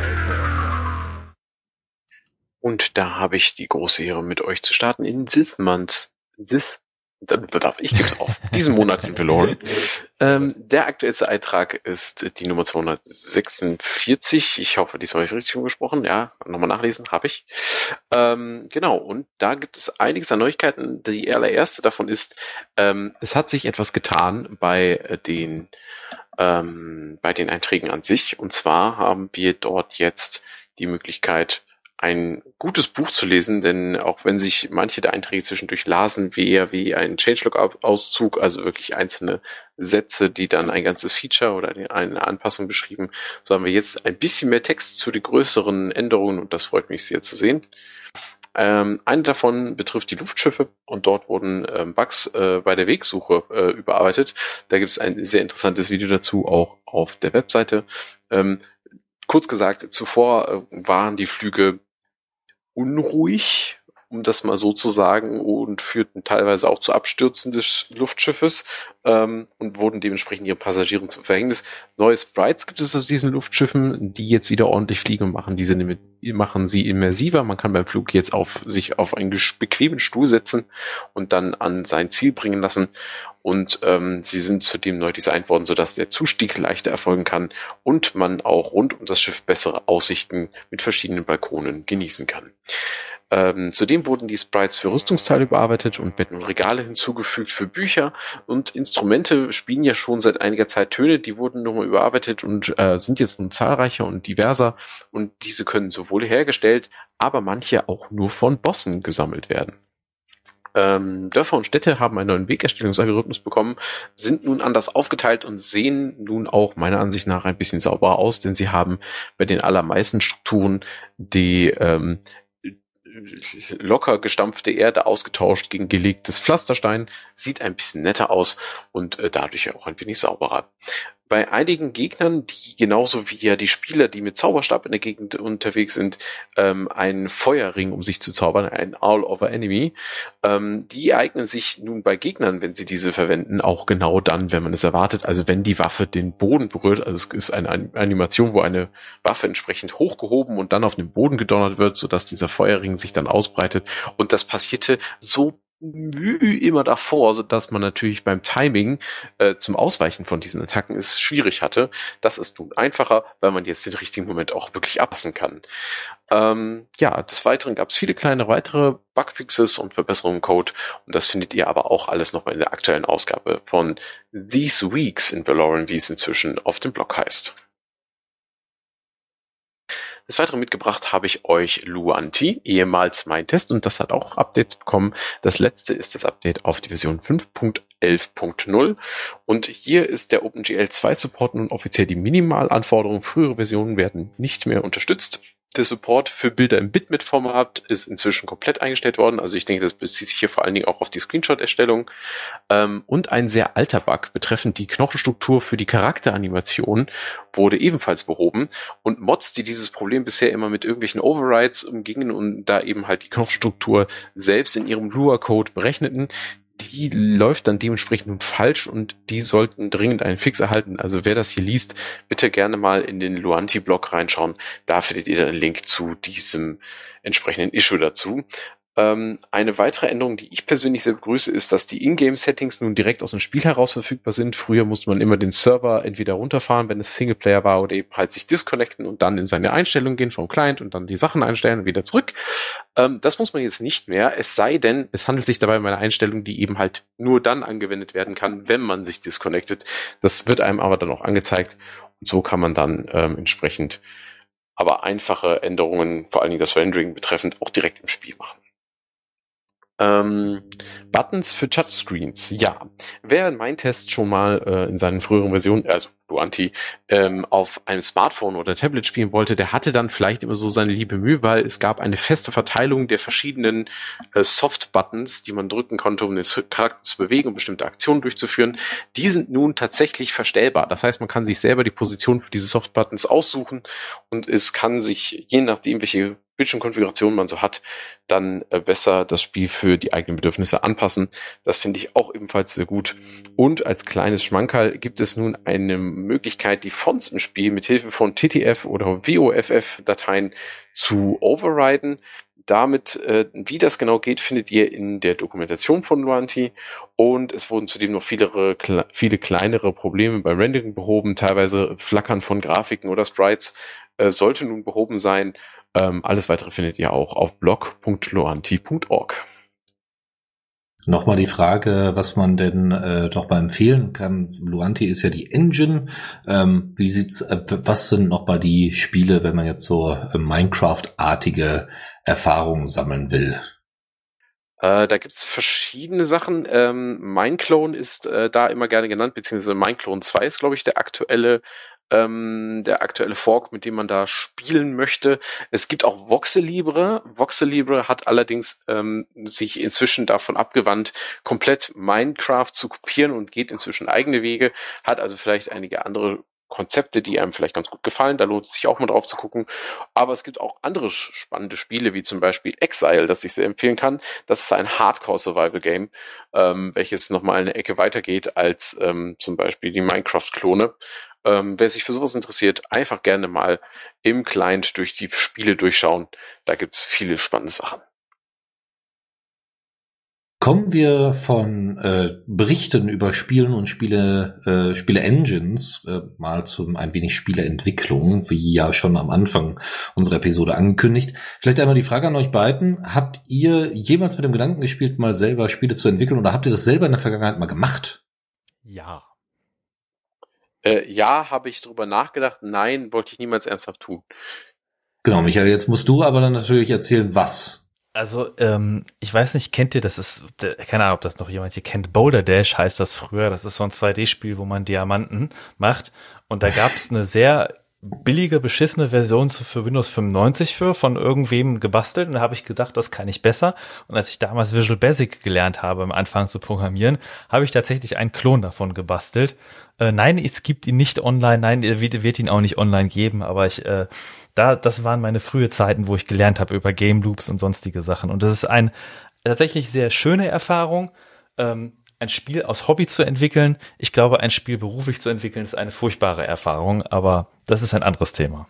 S4: Und da habe ich die große Ehre, mit euch zu starten in ich gebe es auf, diesen Monat in Valorant. Der aktuellste Eintrag ist die Nummer 246. Ich hoffe, diesmal habe ich es richtig umgesprochen. Ja, nochmal nachlesen, habe ich. Genau, und da gibt es einiges an Neuigkeiten. Die allererste davon ist, es hat sich etwas getan bei den Einträgen an sich. Und zwar haben wir dort jetzt die Möglichkeit, ein gutes Buch zu lesen, denn auch wenn sich manche der Einträge zwischendurch lasen, wie ein Changelog-Auszug, also wirklich einzelne Sätze, die dann ein ganzes Feature oder eine Anpassung beschrieben, so haben wir jetzt ein bisschen mehr Text zu den größeren Änderungen und das freut mich sehr zu sehen. Eine davon betrifft die Luftschiffe und dort wurden Bugs bei der Wegsuche überarbeitet. Da gibt es ein sehr interessantes Video dazu, auch auf der Webseite. Kurz gesagt, zuvor waren die Flüge unruhig, um das mal so zu sagen, und führten teilweise auch zu Abstürzen des Luftschiffes und wurden dementsprechend ihren Passagieren zum Verhängnis. Neue Sprites gibt es aus diesen Luftschiffen, die jetzt wieder ordentlich fliegen und machen sie immersiver. Man kann beim Flug jetzt sich auf einen bequemen Stuhl setzen und dann an sein Ziel bringen lassen. Und sie sind zudem neu designt worden, sodass der Zustieg leichter erfolgen kann und man auch rund um das Schiff bessere Aussichten mit verschiedenen Balkonen genießen kann. Zudem wurden die Sprites für Rüstungsteile überarbeitet und Betten und Regale hinzugefügt für Bücher, und Instrumente spielen ja schon seit einiger Zeit Töne, die wurden nochmal überarbeitet und sind jetzt nun zahlreicher und diverser, und diese können sowohl hergestellt, aber manche auch nur von Bossen gesammelt werden. Dörfer und Städte haben einen neuen Wegerstellungsalgorithmus bekommen, sind nun anders aufgeteilt und sehen nun auch meiner Ansicht nach ein bisschen sauberer aus, denn sie haben bei den allermeisten Strukturen die locker gestampfte Erde ausgetauscht gegen gelegtes Pflasterstein, sieht ein bisschen netter aus und dadurch auch ein wenig sauberer. Bei einigen Gegnern, die genauso wie ja die Spieler, die mit Zauberstab in der Gegend unterwegs sind, einen Feuerring um sich zu zaubern, ein All-Over-Enemy, die eignen sich nun bei Gegnern, wenn sie diese verwenden, auch genau dann, wenn man es erwartet. Also wenn die Waffe den Boden berührt, also es ist eine Animation, wo eine Waffe entsprechend hochgehoben und dann auf den Boden gedonnert wird, sodass dieser Feuerring sich dann ausbreitet. Und das passierte so immer davor, so dass man natürlich beim Timing zum Ausweichen von diesen Attacken es schwierig hatte. Das ist nun einfacher, weil man jetzt den richtigen Moment auch wirklich abpassen kann. Des Weiteren gab es viele kleine weitere Bugfixes und Verbesserungen im Code, und das findet ihr aber auch alles nochmal in der aktuellen Ausgabe von These Weeks in Valorant, wie es inzwischen auf dem Blog heißt. Des Weiteren mitgebracht habe ich euch Luanti, ehemals mein Test, und das hat auch Updates bekommen. Das letzte ist das Update auf die Version 5.11.0 und hier ist der OpenGL 2 Support nun offiziell die Minimalanforderung. Frühere Versionen werden nicht mehr unterstützt. Der Support für Bilder im Bitmap-Format ist inzwischen komplett eingestellt worden. Also ich denke, das bezieht sich hier vor allen Dingen auch auf die Screenshot-Erstellung. Und ein sehr alter Bug betreffend die Knochenstruktur für die Charakteranimation wurde ebenfalls behoben. Und Mods, die dieses Problem bisher immer mit irgendwelchen Overrides umgingen und da eben halt die Knochenstruktur selbst in ihrem Lua-Code berechneten, die läuft dann dementsprechend nun falsch, und die sollten dringend einen Fix erhalten. Also wer das hier liest, bitte gerne mal in den Luanti-Blog reinschauen. Da findet ihr dann einen Link zu diesem entsprechenden Issue dazu. Eine weitere Änderung, die ich persönlich sehr begrüße, ist, dass die Ingame-Settings nun direkt aus dem Spiel heraus verfügbar sind. Früher musste man immer den Server entweder runterfahren, wenn es Singleplayer war, oder eben halt sich disconnecten und dann in seine Einstellungen gehen vom Client und dann die Sachen einstellen und wieder zurück. Das muss man jetzt nicht mehr, es sei denn, es handelt sich dabei um eine Einstellung, die eben halt nur dann angewendet werden kann, wenn man sich disconnectet. Das wird einem aber dann auch angezeigt, und so kann man dann entsprechend aber einfache Änderungen, vor allen Dingen das Rendering betreffend, auch direkt im Spiel machen. Buttons für Touchscreens. Ja, wer in meinem Test schon mal in seinen früheren Versionen, also Luanti, auf einem Smartphone oder Tablet spielen wollte, der hatte dann vielleicht immer so seine liebe Mühe, weil es gab eine feste Verteilung der verschiedenen Soft-Buttons, die man drücken konnte, um den Charakter zu bewegen und bestimmte Aktionen durchzuführen. Die sind nun tatsächlich verstellbar. Das heißt, man kann sich selber die Position für diese Soft-Buttons aussuchen, und es kann sich, je nachdem, welche Bildschirmkonfiguration man so hat, dann besser das Spiel für die eigenen Bedürfnisse anpassen. Das finde ich auch ebenfalls sehr gut. Und als kleines Schmankerl gibt es nun eine Möglichkeit, die Fonts im Spiel mit Hilfe von TTF oder WOFF-Dateien zu overriden. Damit, wie das genau geht, findet ihr in der Dokumentation von Luanti, und es wurden zudem noch viele kleinere Probleme beim Rendering behoben, teilweise Flackern von Grafiken oder Sprites sollte nun behoben sein. Alles weitere findet ihr auch auf blog.luanti.org.
S5: Nochmal die Frage, was man denn noch mal empfehlen kann. Luanti ist ja die Engine. Was sind noch mal die Spiele, wenn man jetzt so Minecraft-artige Erfahrungen sammeln will?
S4: Da gibt's verschiedene Sachen. Mineclone ist da immer gerne genannt, beziehungsweise Mineclone 2 ist, glaube ich, der aktuelle Fork, mit dem man da spielen möchte. Es gibt auch Voxelibre. Voxelibre hat allerdings sich inzwischen davon abgewandt, komplett Minecraft zu kopieren, und geht inzwischen eigene Wege, hat also vielleicht einige andere Konzepte, die einem vielleicht ganz gut gefallen. Da lohnt es sich auch mal drauf zu gucken. Aber es gibt auch andere spannende Spiele, wie zum Beispiel Exile, das ich sehr empfehlen kann. Das ist ein Hardcore-Survival-Game, welches nochmal eine Ecke weitergeht als zum Beispiel die Minecraft-Klone. Wer sich für sowas interessiert, einfach gerne mal im Client durch die Spiele durchschauen. Da gibt's viele spannende Sachen.
S5: Kommen wir von Berichten über Spielen und Spiele-Engines mal zu ein wenig Spieleentwicklung, wie ja schon am Anfang unserer Episode angekündigt. Vielleicht einmal die Frage an euch beiden. Habt ihr jemals mit dem Gedanken gespielt, mal selber Spiele zu entwickeln, oder habt ihr das selber in der Vergangenheit mal gemacht?
S3: Ja.
S4: Ja, habe ich drüber nachgedacht. Nein, wollte ich niemals ernsthaft tun.
S5: Genau, Michael, jetzt musst du aber dann natürlich erzählen, was.
S3: Also, ich weiß nicht, kennt ihr, keine Ahnung, ob das noch jemand hier kennt, Boulder Dash heißt das früher, das ist so ein 2D-Spiel, wo man Diamanten macht, und da gab es eine sehr billige, beschissene Version für Windows 95 von irgendwem gebastelt, und da habe ich gedacht, das kann ich besser, und als ich damals Visual Basic gelernt habe, am Anfang zu programmieren, habe ich tatsächlich einen Klon davon gebastelt. Nein, es gibt ihn nicht online, nein, wird ihn auch nicht online geben, aber das waren meine frühe Zeiten, wo ich gelernt habe über Game Loops und sonstige Sachen. Und das ist eine tatsächlich sehr schöne Erfahrung, ein Spiel aus Hobby zu entwickeln. Ich glaube, ein Spiel beruflich zu entwickeln, ist eine furchtbare Erfahrung, aber das ist ein anderes Thema.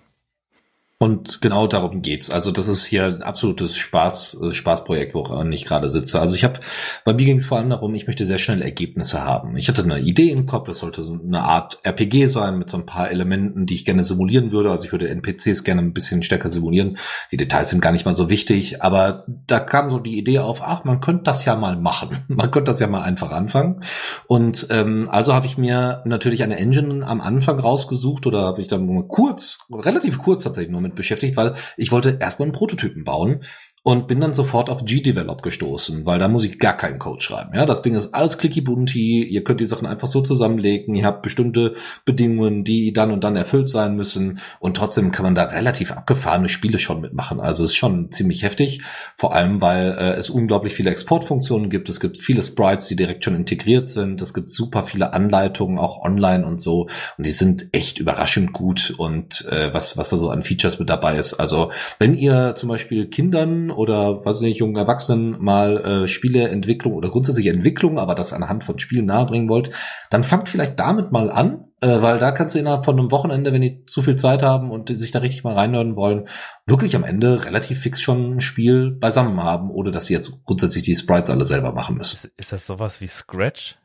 S5: Und genau darum geht's. Also das ist hier ein absolutes Spaßprojekt, woran ich gerade sitze. Also bei mir ging es vor allem darum, ich möchte sehr schnell Ergebnisse haben. Ich hatte eine Idee im Kopf, das sollte so eine Art RPG sein mit so ein paar Elementen, die ich gerne simulieren würde. Also ich würde NPCs gerne ein bisschen stärker simulieren. Die Details sind gar nicht mal so wichtig, aber da kam so die Idee auf, man könnte das ja mal machen. Man könnte das ja mal einfach anfangen. Und also habe ich mir natürlich eine Engine am Anfang rausgesucht, oder habe ich dann relativ kurz tatsächlich nur mit beschäftigt, weil ich wollte erstmal einen Prototypen bauen und bin dann sofort auf GDevelop gestoßen, weil da muss ich gar keinen Code schreiben. Ja, das Ding ist alles clicky-bunti, ihr könnt die Sachen einfach so zusammenlegen, ihr habt bestimmte Bedingungen, die dann und dann erfüllt sein müssen, und trotzdem kann man da relativ abgefahrene Spiele schon mitmachen. Also es ist schon ziemlich heftig, vor allem, weil es unglaublich viele Exportfunktionen gibt, es gibt viele Sprites, die direkt schon integriert sind, es gibt super viele Anleitungen, auch online und so, und die sind echt überraschend gut, und was da so an Features mit dabei ist. Also wenn ihr zum Beispiel Kindern oder jungen Erwachsenen mal Spieleentwicklung oder grundsätzliche Entwicklung, aber das anhand von Spielen nahebringen wollt, dann fangt vielleicht damit mal an, weil da kannst du innerhalb von einem Wochenende, wenn die zu viel Zeit haben und sich da richtig mal reinhören wollen, wirklich am Ende relativ fix schon ein Spiel beisammen haben, ohne dass sie jetzt grundsätzlich die Sprites alle selber machen müssen.
S3: Ist das sowas wie Scratch?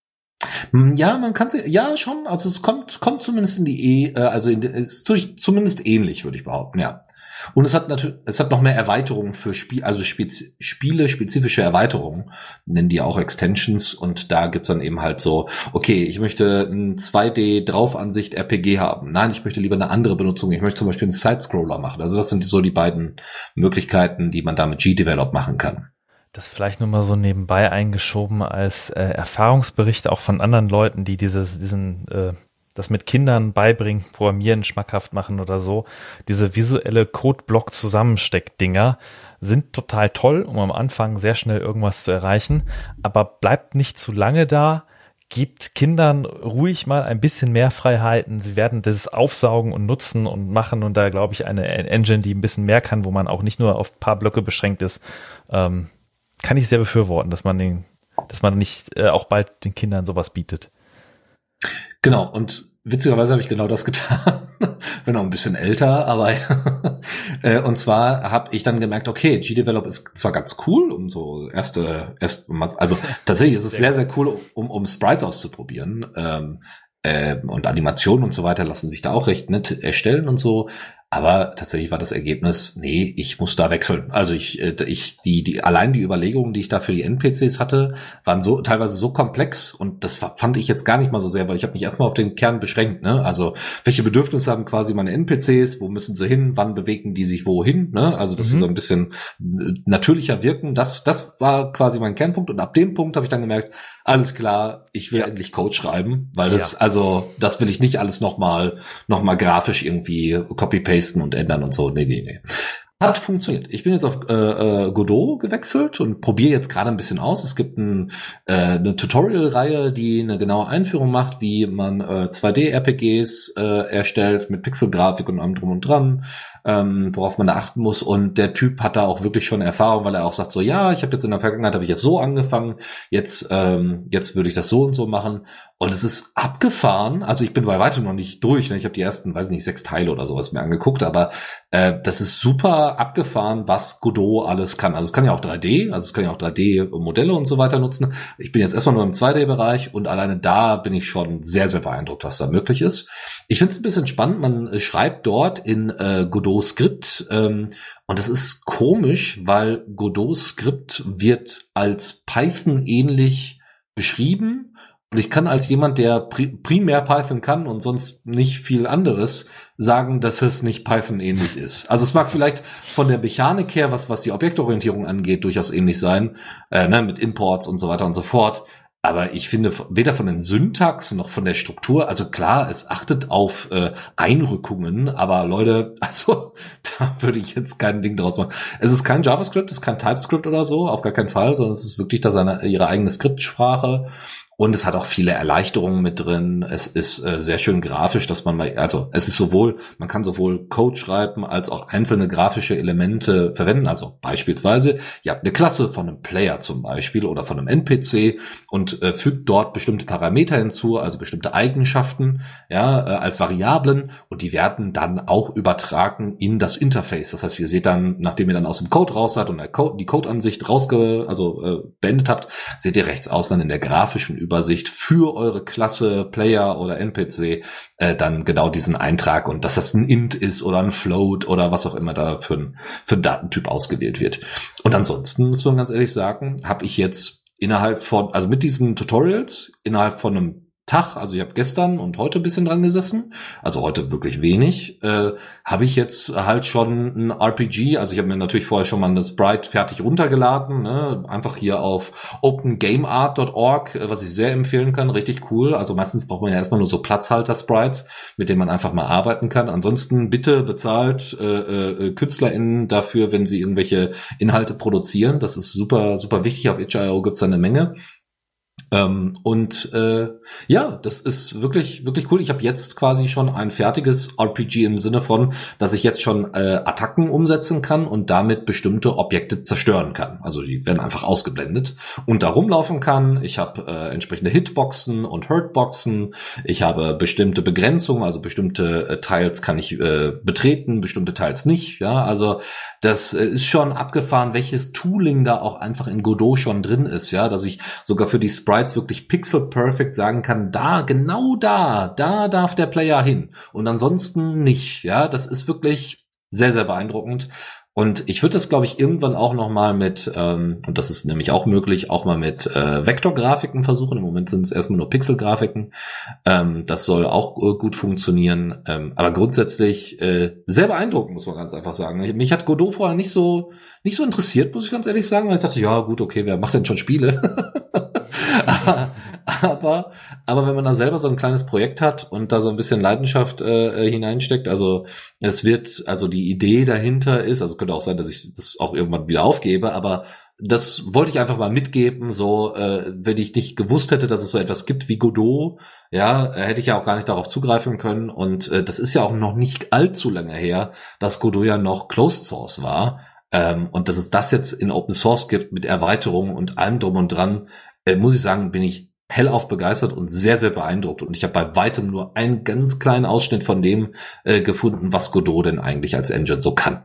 S5: Ja, man kann ja schon, also es kommt zumindest in die ist zumindest ähnlich, würde ich behaupten, ja. Und es hat noch mehr Erweiterungen für spiele-spezifische Erweiterungen, nennen die auch Extensions, und da gibt's dann eben halt so, okay, ich möchte ein 2D-Draufansicht RPG haben. Nein, ich möchte lieber eine andere Benutzung. Ich möchte zum Beispiel einen Side-Scroller machen. Also das sind so die beiden Möglichkeiten, die man da mit GDevelop machen kann.
S3: Das vielleicht nur mal so nebenbei eingeschoben als Erfahrungsbericht auch von anderen Leuten, die das mit Kindern beibringen, Programmieren schmackhaft machen oder so. Diese visuelle Codeblock-Zusammensteck-Dinger sind total toll, um am Anfang sehr schnell irgendwas zu erreichen, aber bleibt nicht zu lange da, gibt Kindern ruhig mal ein bisschen mehr Freiheiten. Sie werden das aufsaugen und nutzen und machen, und da glaube ich eine Engine, die ein bisschen mehr kann, wo man auch nicht nur auf ein paar Blöcke beschränkt ist, kann ich sehr befürworten, dass man nicht auch bald den Kindern sowas bietet.
S5: Genau, und witzigerweise habe ich genau das getan. Bin auch ein bisschen älter, aber und zwar habe ich dann gemerkt, okay, GDevelop ist zwar ganz cool, um so also tatsächlich ist es sehr, sehr cool, um Sprites auszuprobieren. Und Animationen und so weiter lassen sich da auch recht nett erstellen und so. Aber tatsächlich war das Ergebnis, nee, ich muss da wechseln. Also allein die Überlegungen, die ich da für die NPCs hatte, waren teilweise so komplex, und das fand ich jetzt gar nicht mal so sehr, weil ich habe mich erstmal auf den Kern beschränkt, ne? Also, welche Bedürfnisse haben quasi meine NPCs, wo müssen sie hin, wann bewegen die sich wohin, ne? Also, dass sie so ein bisschen natürlicher wirken, das war quasi mein Kernpunkt, und ab dem Punkt habe ich dann gemerkt, alles klar, ich will endlich Code schreiben, weil das will ich nicht alles noch mal grafisch irgendwie copy-pasten und ändern und so. Nee. Hat funktioniert. Ich bin jetzt auf Godot gewechselt und probiere jetzt gerade ein bisschen aus. Es gibt eine Tutorial-Reihe, die eine genaue Einführung macht, wie man 2D-RPGs erstellt mit Pixelgrafik und allem drum und dran, worauf man da achten muss. Und der Typ hat da auch wirklich schon Erfahrung, weil er auch sagt so, ja, ich habe jetzt in der Vergangenheit habe ich jetzt so angefangen, jetzt würde ich das so und so machen. Und es ist abgefahren. Also ich bin bei weitem noch nicht durch. Ne? Ich habe die ersten, 6 Teile oder sowas mir angeguckt, aber das ist super abgefahren, was Godot alles kann. Also es kann ja auch 3D, also es kann ja auch 3D-Modelle und so weiter nutzen. Ich bin jetzt erstmal nur im 2D-Bereich und alleine da bin ich schon sehr, sehr beeindruckt, was da möglich ist. Ich finde es ein bisschen spannend. Man schreibt dort in Godot Skript und das ist komisch, weil Godot Skript wird als Python ähnlich beschrieben. Und ich kann als jemand, der primär Python kann und sonst nicht viel anderes, sagen, dass es nicht Python-ähnlich ist. Also es mag vielleicht von der Mechanik her, was die Objektorientierung angeht, durchaus ähnlich sein, mit Imports und so weiter und so fort. Aber ich finde, weder von den Syntax noch von der Struktur, also klar, es achtet auf Einrückungen, aber Leute, also da würde ich jetzt kein Ding draus machen. Es ist kein JavaScript, es ist kein TypeScript oder so, auf gar keinen Fall, sondern es ist wirklich ihre eigene Skriptsprache. Und es hat auch viele Erleichterungen mit drin. Es ist sehr schön grafisch, dass man man kann sowohl Code schreiben als auch einzelne grafische Elemente verwenden. Also beispielsweise, ihr habt eine Klasse von einem Player zum Beispiel oder von einem NPC und fügt dort bestimmte Parameter hinzu, also bestimmte Eigenschaften, als Variablen und die werden dann auch übertragen in das Interface. Das heißt, ihr seht dann, nachdem ihr dann aus dem Code raus seid und die Code-Ansicht beendet habt, seht ihr rechts außen dann in der grafischen Übersicht für eure Klasse, Player oder NPC dann genau diesen Eintrag und dass das ein Int ist oder ein Float oder was auch immer da für ein Datentyp ausgewählt wird. Und ansonsten muss man ganz ehrlich sagen, habe ich jetzt mit diesen Tutorials innerhalb von einem Tag, also ich habe gestern und heute ein bisschen dran gesessen, also heute wirklich wenig, habe ich jetzt halt schon ein RPG, also ich habe mir natürlich vorher schon mal eine Sprite fertig runtergeladen, ne? Einfach hier auf opengameart.org, was ich sehr empfehlen kann, richtig cool, also meistens braucht man ja erstmal nur so Platzhalter-Sprites, mit denen man einfach mal arbeiten kann, ansonsten bitte bezahlt KünstlerInnen dafür, wenn sie irgendwelche Inhalte produzieren, das ist super, super wichtig, auf itch.io gibt's da eine Menge. Das ist wirklich, wirklich cool. Ich habe jetzt quasi schon ein fertiges RPG im Sinne von, dass ich jetzt schon Attacken umsetzen kann und damit bestimmte Objekte zerstören kann. Also die werden einfach ausgeblendet und da rumlaufen kann. Ich habe entsprechende Hitboxen und Hurtboxen. Ich habe bestimmte Begrenzungen, also bestimmte Teils kann ich betreten, bestimmte Teils nicht. Ja, also das ist schon abgefahren, welches Tooling da auch einfach in Godot schon drin ist. Ja, dass ich sogar für die Sprites wirklich pixel-perfect sagen kann, genau da darf der Player hin und ansonsten nicht. Ja, das ist wirklich sehr, sehr beeindruckend. Und ich würde das, glaube ich, irgendwann auch noch mal mit, und das ist nämlich auch möglich, auch mal mit Vektorgrafiken versuchen. Im Moment sind es erstmal nur Pixelgrafiken. Das soll auch gut funktionieren. Aber grundsätzlich sehr beeindruckend, muss man ganz einfach sagen. Mich hat Godot vorher nicht so interessiert, muss ich ganz ehrlich sagen, weil ich dachte, ja gut, okay, wer macht denn schon Spiele? aber wenn man da selber so ein kleines Projekt hat und da so ein bisschen Leidenschaft hineinsteckt, also die Idee dahinter ist, also könnte auch sein, dass ich das auch irgendwann wieder aufgebe, aber das wollte ich einfach mal mitgeben, so wenn ich nicht gewusst hätte, dass es so etwas gibt wie Godot, ja, hätte ich ja auch gar nicht darauf zugreifen können und das ist ja auch noch nicht allzu lange her, dass Godot ja noch Closed Source war. Und dass es das jetzt in Open Source gibt mit Erweiterungen und allem drum und dran, muss ich sagen, bin ich hellauf begeistert und sehr, sehr beeindruckt. Und ich habe bei weitem nur einen ganz kleinen Ausschnitt von dem gefunden, was Godot denn eigentlich als Engine so kann.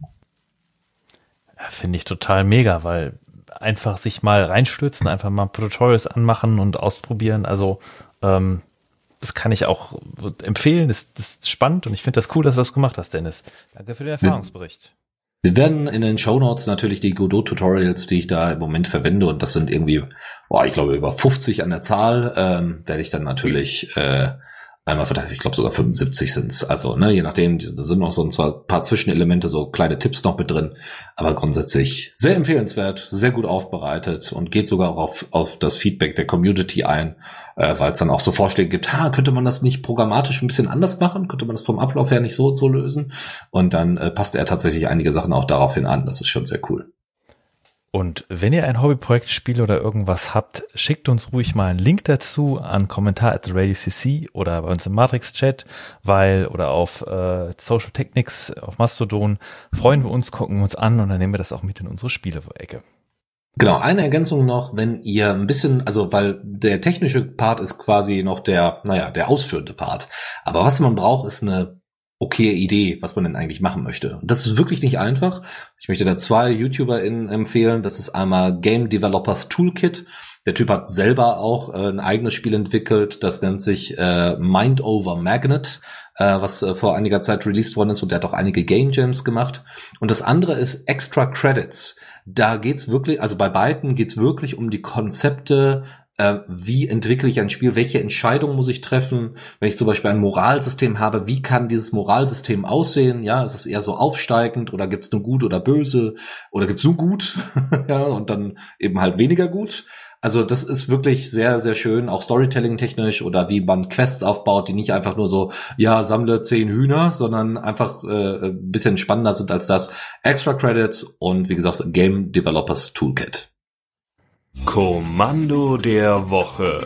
S3: Ja, finde ich total mega, weil einfach sich mal reinstürzen, einfach mal Tutorials anmachen und ausprobieren. Also das kann ich auch empfehlen. Das ist spannend und ich finde das cool, dass du das gemacht hast, Dennis. Danke für den Erfahrungsbericht.
S5: Wir werden in den Shownotes natürlich die Godot-Tutorials, die ich da im Moment verwende, und das sind irgendwie, ich glaube über 50 an der Zahl, werde ich dann natürlich Einmal verteilt, ich glaube sogar 75 sind's. Also, ne, je nachdem, da sind noch so ein paar Zwischenelemente, so kleine Tipps noch mit drin. Aber grundsätzlich sehr empfehlenswert, sehr gut aufbereitet und geht sogar auch auf das Feedback der Community ein, weil es dann auch so Vorschläge gibt, könnte man das nicht programmatisch ein bisschen anders machen? Könnte man das vom Ablauf her nicht so und so lösen? Und dann passt er tatsächlich einige Sachen auch daraufhin an. Das ist schon sehr cool.
S3: Und wenn ihr ein Hobbyprojekt, Spiel oder irgendwas habt, schickt uns ruhig mal einen Link dazu an Kommentar@radiocc oder bei uns im Matrix-Chat, oder auf Social Technics auf Mastodon. Freuen wir uns, gucken wir uns an und dann nehmen wir das auch mit in unsere Spiele-Ecke.
S5: Genau, eine Ergänzung noch, wenn ihr ein bisschen, also weil der technische Part ist quasi noch der ausführende Part. Aber was man braucht, ist eine okay Idee, was man denn eigentlich machen möchte. Und das ist wirklich nicht einfach. Ich möchte da 2 YouTuberInnen empfehlen. Das ist einmal Game Developers Toolkit. Der Typ hat selber auch ein eigenes Spiel entwickelt. Das nennt sich Mind Over Magnet, was vor einiger Zeit released worden ist. Und der hat auch einige Game Jams gemacht. Und das andere ist Extra Credits. Da geht's wirklich, also bei beiden geht's wirklich um die Konzepte, wie entwickle ich ein Spiel, welche Entscheidung muss ich treffen, wenn ich zum Beispiel ein Moralsystem habe, wie kann dieses Moralsystem aussehen, ja, ist es eher so aufsteigend oder gibt's nur gut oder böse oder gibt's nur gut, ja, und dann eben halt weniger gut. Also das ist wirklich sehr, sehr schön, auch Storytelling-technisch oder wie man Quests aufbaut, die nicht einfach nur so, ja, sammle 10 Hühner, sondern einfach ein bisschen spannender sind als das. Extra Credits und wie gesagt, Game Developers Toolkit.
S2: Kommando der Woche.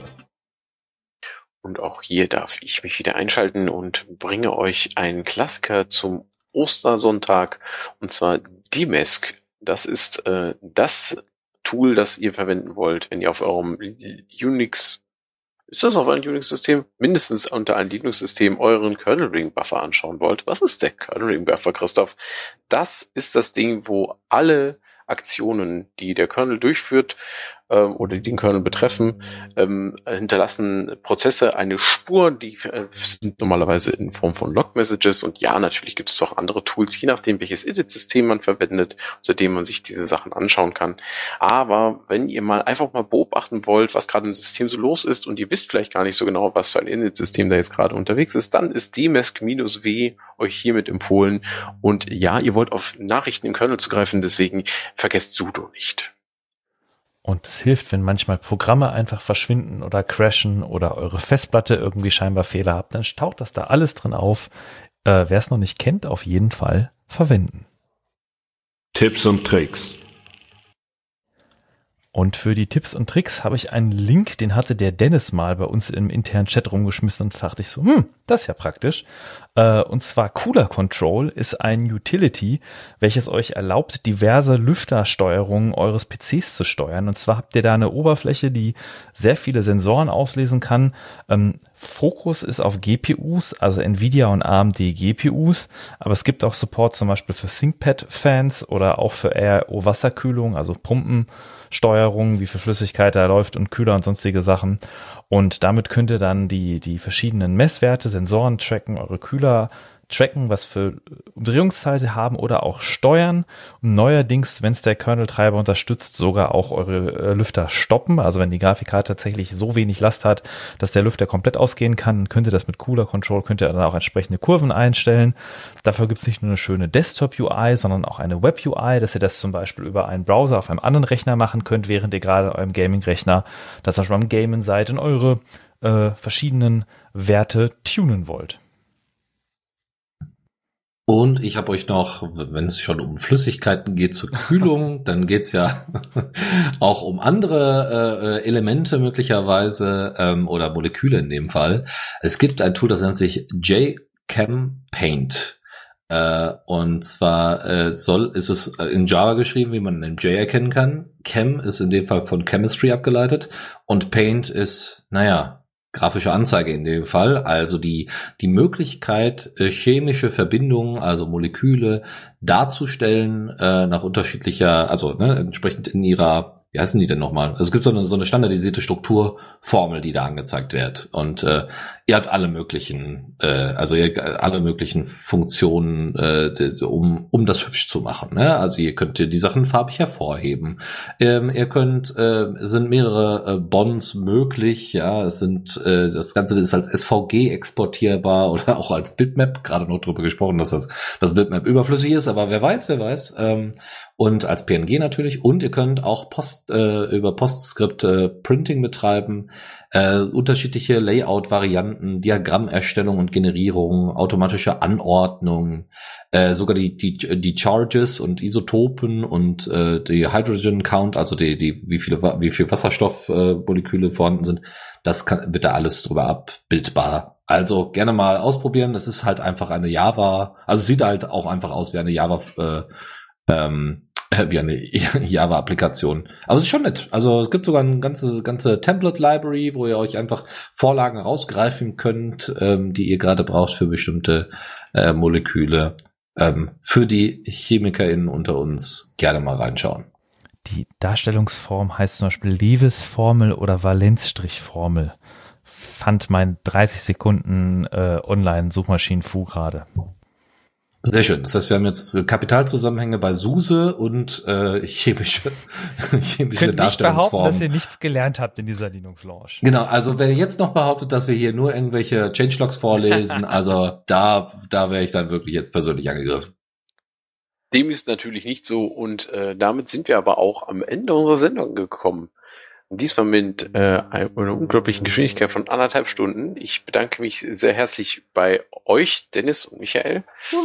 S4: Und auch hier darf ich mich wieder einschalten und bringe euch einen Klassiker zum Ostersonntag, und zwar Dmesk. Das ist das Tool, das ihr verwenden wollt, wenn ihr auf eurem Unix, ist das auf einem Unix-System? Mindestens unter einem Linux-System euren Kernel-Ring-Buffer anschauen wollt. Was ist der Kernel-Ring-Buffer, Christoph? Das ist das Ding, wo alle Aktionen, die der Kernel durchführt oder die den Kernel betreffen, hinterlassen Prozesse eine Spur, die sind normalerweise in Form von Log-Messages, und ja, natürlich gibt es auch andere Tools, je nachdem, welches Edit-System man verwendet, unter dem man sich diese Sachen anschauen kann. Aber wenn ihr einfach mal beobachten wollt, was gerade im System so los ist und ihr wisst vielleicht gar nicht so genau, was für ein Edit-System da jetzt gerade unterwegs ist, dann ist Dmesk-W euch hiermit empfohlen. Und ja, ihr wollt auf Nachrichten im Kernel zugreifen, deswegen vergesst sudo nicht.
S3: Und es hilft, wenn manchmal Programme einfach verschwinden oder crashen oder eure Festplatte irgendwie scheinbar Fehler habt, dann taucht das da alles drin auf. Wer es noch nicht kennt, auf jeden Fall verwenden.
S2: Tipps und Tricks.
S3: Und für die Tipps und Tricks habe ich einen Link, den hatte der Dennis mal bei uns im internen Chat rumgeschmissen und dachte ich so, das ist ja praktisch. Und zwar Cooler Control ist ein Utility, welches euch erlaubt, diverse Lüftersteuerungen eures PCs zu steuern. Und zwar habt ihr da eine Oberfläche, die sehr viele Sensoren auslesen kann. Fokus ist auf GPUs, also Nvidia und AMD GPUs, aber es gibt auch Support zum Beispiel für ThinkPad-Fans oder auch für RO-Wasserkühlung, also Pumpensteuerung, wie viel Flüssigkeit da läuft und Kühler und sonstige Sachen. Und damit könnt ihr dann die verschiedenen Messwerte, Sensoren tracken, eure Kühler tracken, was für Umdrehungszahl sie haben oder auch steuern. Und neuerdings, wenn es der Kernel-Treiber unterstützt, sogar auch eure Lüfter stoppen. Also wenn die Grafikkarte tatsächlich so wenig Last hat, dass der Lüfter komplett ausgehen kann, könnt ihr das mit Cooler Control, könnt ihr dann auch entsprechende Kurven einstellen. Dafür gibt es nicht nur eine schöne Desktop-UI, sondern auch eine Web-UI, dass ihr das zum Beispiel über einen Browser auf einem anderen Rechner machen könnt, während ihr gerade an eurem Gaming-Rechner, da zum Beispiel am Gamen seid, und eure verschiedenen Werte tunen wollt.
S5: Und ich habe euch noch, wenn es schon um Flüssigkeiten geht zur Kühlung, dann geht's ja auch um andere Elemente möglicherweise oder Moleküle in dem Fall. Es gibt ein Tool, das nennt sich JChem Paint. Und zwar ist es in Java geschrieben, wie man den J erkennen kann. Chem ist in dem Fall von Chemistry abgeleitet und Paint ist, grafische Anzeige in dem Fall, also die Möglichkeit, chemische Verbindungen, also Moleküle darzustellen nach unterschiedlicher, entsprechend in ihrer wie heißen die denn nochmal? Also es gibt so eine standardisierte Strukturformel, die da angezeigt wird. Und ihr habt alle möglichen Funktionen, um das hübsch zu machen. Ne? Also ihr könnt die Sachen farbig hervorheben. Ihr könnt, es sind mehrere Bonds möglich. Ja, es sind das Ganze ist als SVG exportierbar oder auch als Bitmap. Gerade noch drüber gesprochen, dass das Bitmap überflüssig ist, aber wer weiß. Und als PNG natürlich. Und ihr könnt auch über PostScript Printing betreiben, unterschiedliche Layout-Varianten, Diagrammerstellung und Generierung, automatische Anordnung, sogar die Charges und Isotopen und die Hydrogen Count, also wie viel Wasserstoffmoleküle vorhanden sind, wird da alles drüber abbildbar. Also gerne mal ausprobieren. Das ist halt einfach eine Java, also sieht halt auch einfach aus wie eine Java wie eine Java-Applikation. Aber es ist schon nett. Also es gibt sogar eine ganze Template-Library, wo ihr euch einfach Vorlagen rausgreifen könnt, die ihr gerade braucht für bestimmte Moleküle. Für die ChemikerInnen unter uns gerne mal reinschauen.
S3: Die Darstellungsform heißt zum Beispiel Lewis-Formel oder Valenzstrich-Formel. Fand mein 30 Sekunden Online-Suchmaschinen-Fu gerade.
S5: Sehr schön. Das heißt, wir haben jetzt Kapitalzusammenhänge bei SUSE und chemische Darstellungsformen. Nicht behaupten,
S3: dass ihr nichts gelernt habt in dieser Linux-Launch.
S5: Genau, also wer jetzt noch behauptet, dass wir hier nur irgendwelche Changelogs vorlesen, also da wäre ich dann wirklich jetzt persönlich angegriffen.
S4: Dem ist natürlich nicht so und damit sind wir aber auch am Ende unserer Sendung gekommen. Diesmal mit einer unglaublichen Geschwindigkeit von 1,5 Stunden. Ich bedanke mich sehr herzlich bei euch, Dennis und Michael.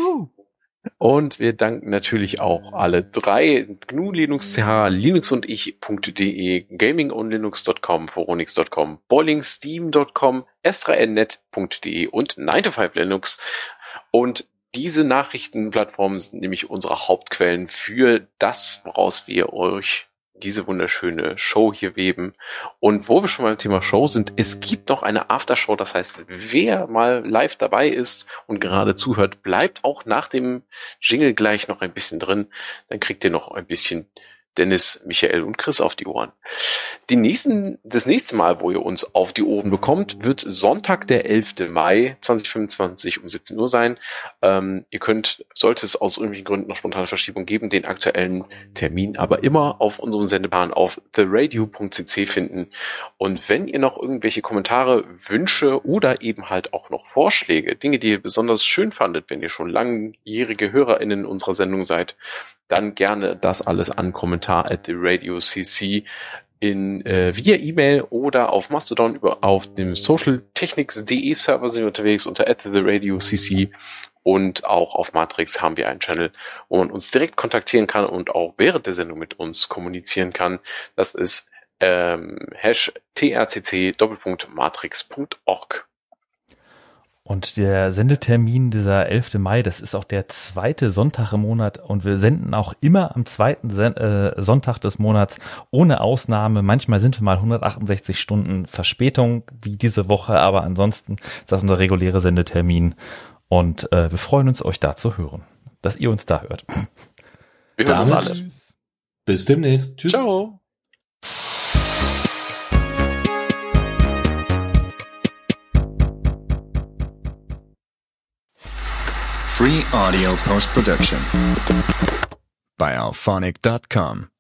S4: Und wir danken natürlich auch alle drei: GNU Linux CH, Linux und ich.de, gamingonlinux.com, foronix.com, boilingsteam.com, s3nnet.de und 9to5Linux. Und diese Nachrichtenplattformen sind nämlich unsere Hauptquellen für das, woraus wir euch diese wunderschöne Show hier weben. Und wo wir schon mal im Thema Show sind, es gibt noch eine Aftershow, das heißt, wer mal live dabei ist und gerade zuhört, bleibt auch nach dem Jingle gleich noch ein bisschen drin, dann kriegt ihr noch ein bisschen Dennis, Michael und Chris auf die Ohren. Das nächste Mal, wo ihr uns auf die Ohren bekommt, wird Sonntag, der 11. Mai 2025 um 17 Uhr sein. Ihr könnt, sollte es aus irgendwelchen Gründen noch spontane Verschiebung geben, den aktuellen Termin aber immer auf unserem Sendeplan auf theradio.cc finden. Und wenn ihr noch irgendwelche Kommentare, Wünsche oder eben halt auch noch Vorschläge, Dinge, die ihr besonders schön fandet, wenn ihr schon langjährige HörerInnen unserer Sendung seid, dann gerne das alles an kommentar@theradio.cc via E-Mail oder auf Mastodon auf dem socialtechnics.de Server sind wir unterwegs unter @theradio.cc und auch auf Matrix haben wir einen Channel, wo man uns direkt kontaktieren kann und auch während der Sendung mit uns kommunizieren kann. Das ist #trcc:/matrix.org.
S3: Und der Sendetermin dieser 11. Mai, das ist auch der zweite Sonntag im Monat und wir senden auch immer am zweiten Sonntag des Monats ohne Ausnahme. Manchmal sind wir mal 168 Stunden Verspätung wie diese Woche, aber ansonsten ist das unser regulärer Sendetermin und wir freuen uns, euch da zu hören, dass ihr uns da hört.
S4: Wir hören uns alle.
S5: Bis demnächst. Tschüss.
S4: Ciao.
S1: Free audio post-production by alphonic.com.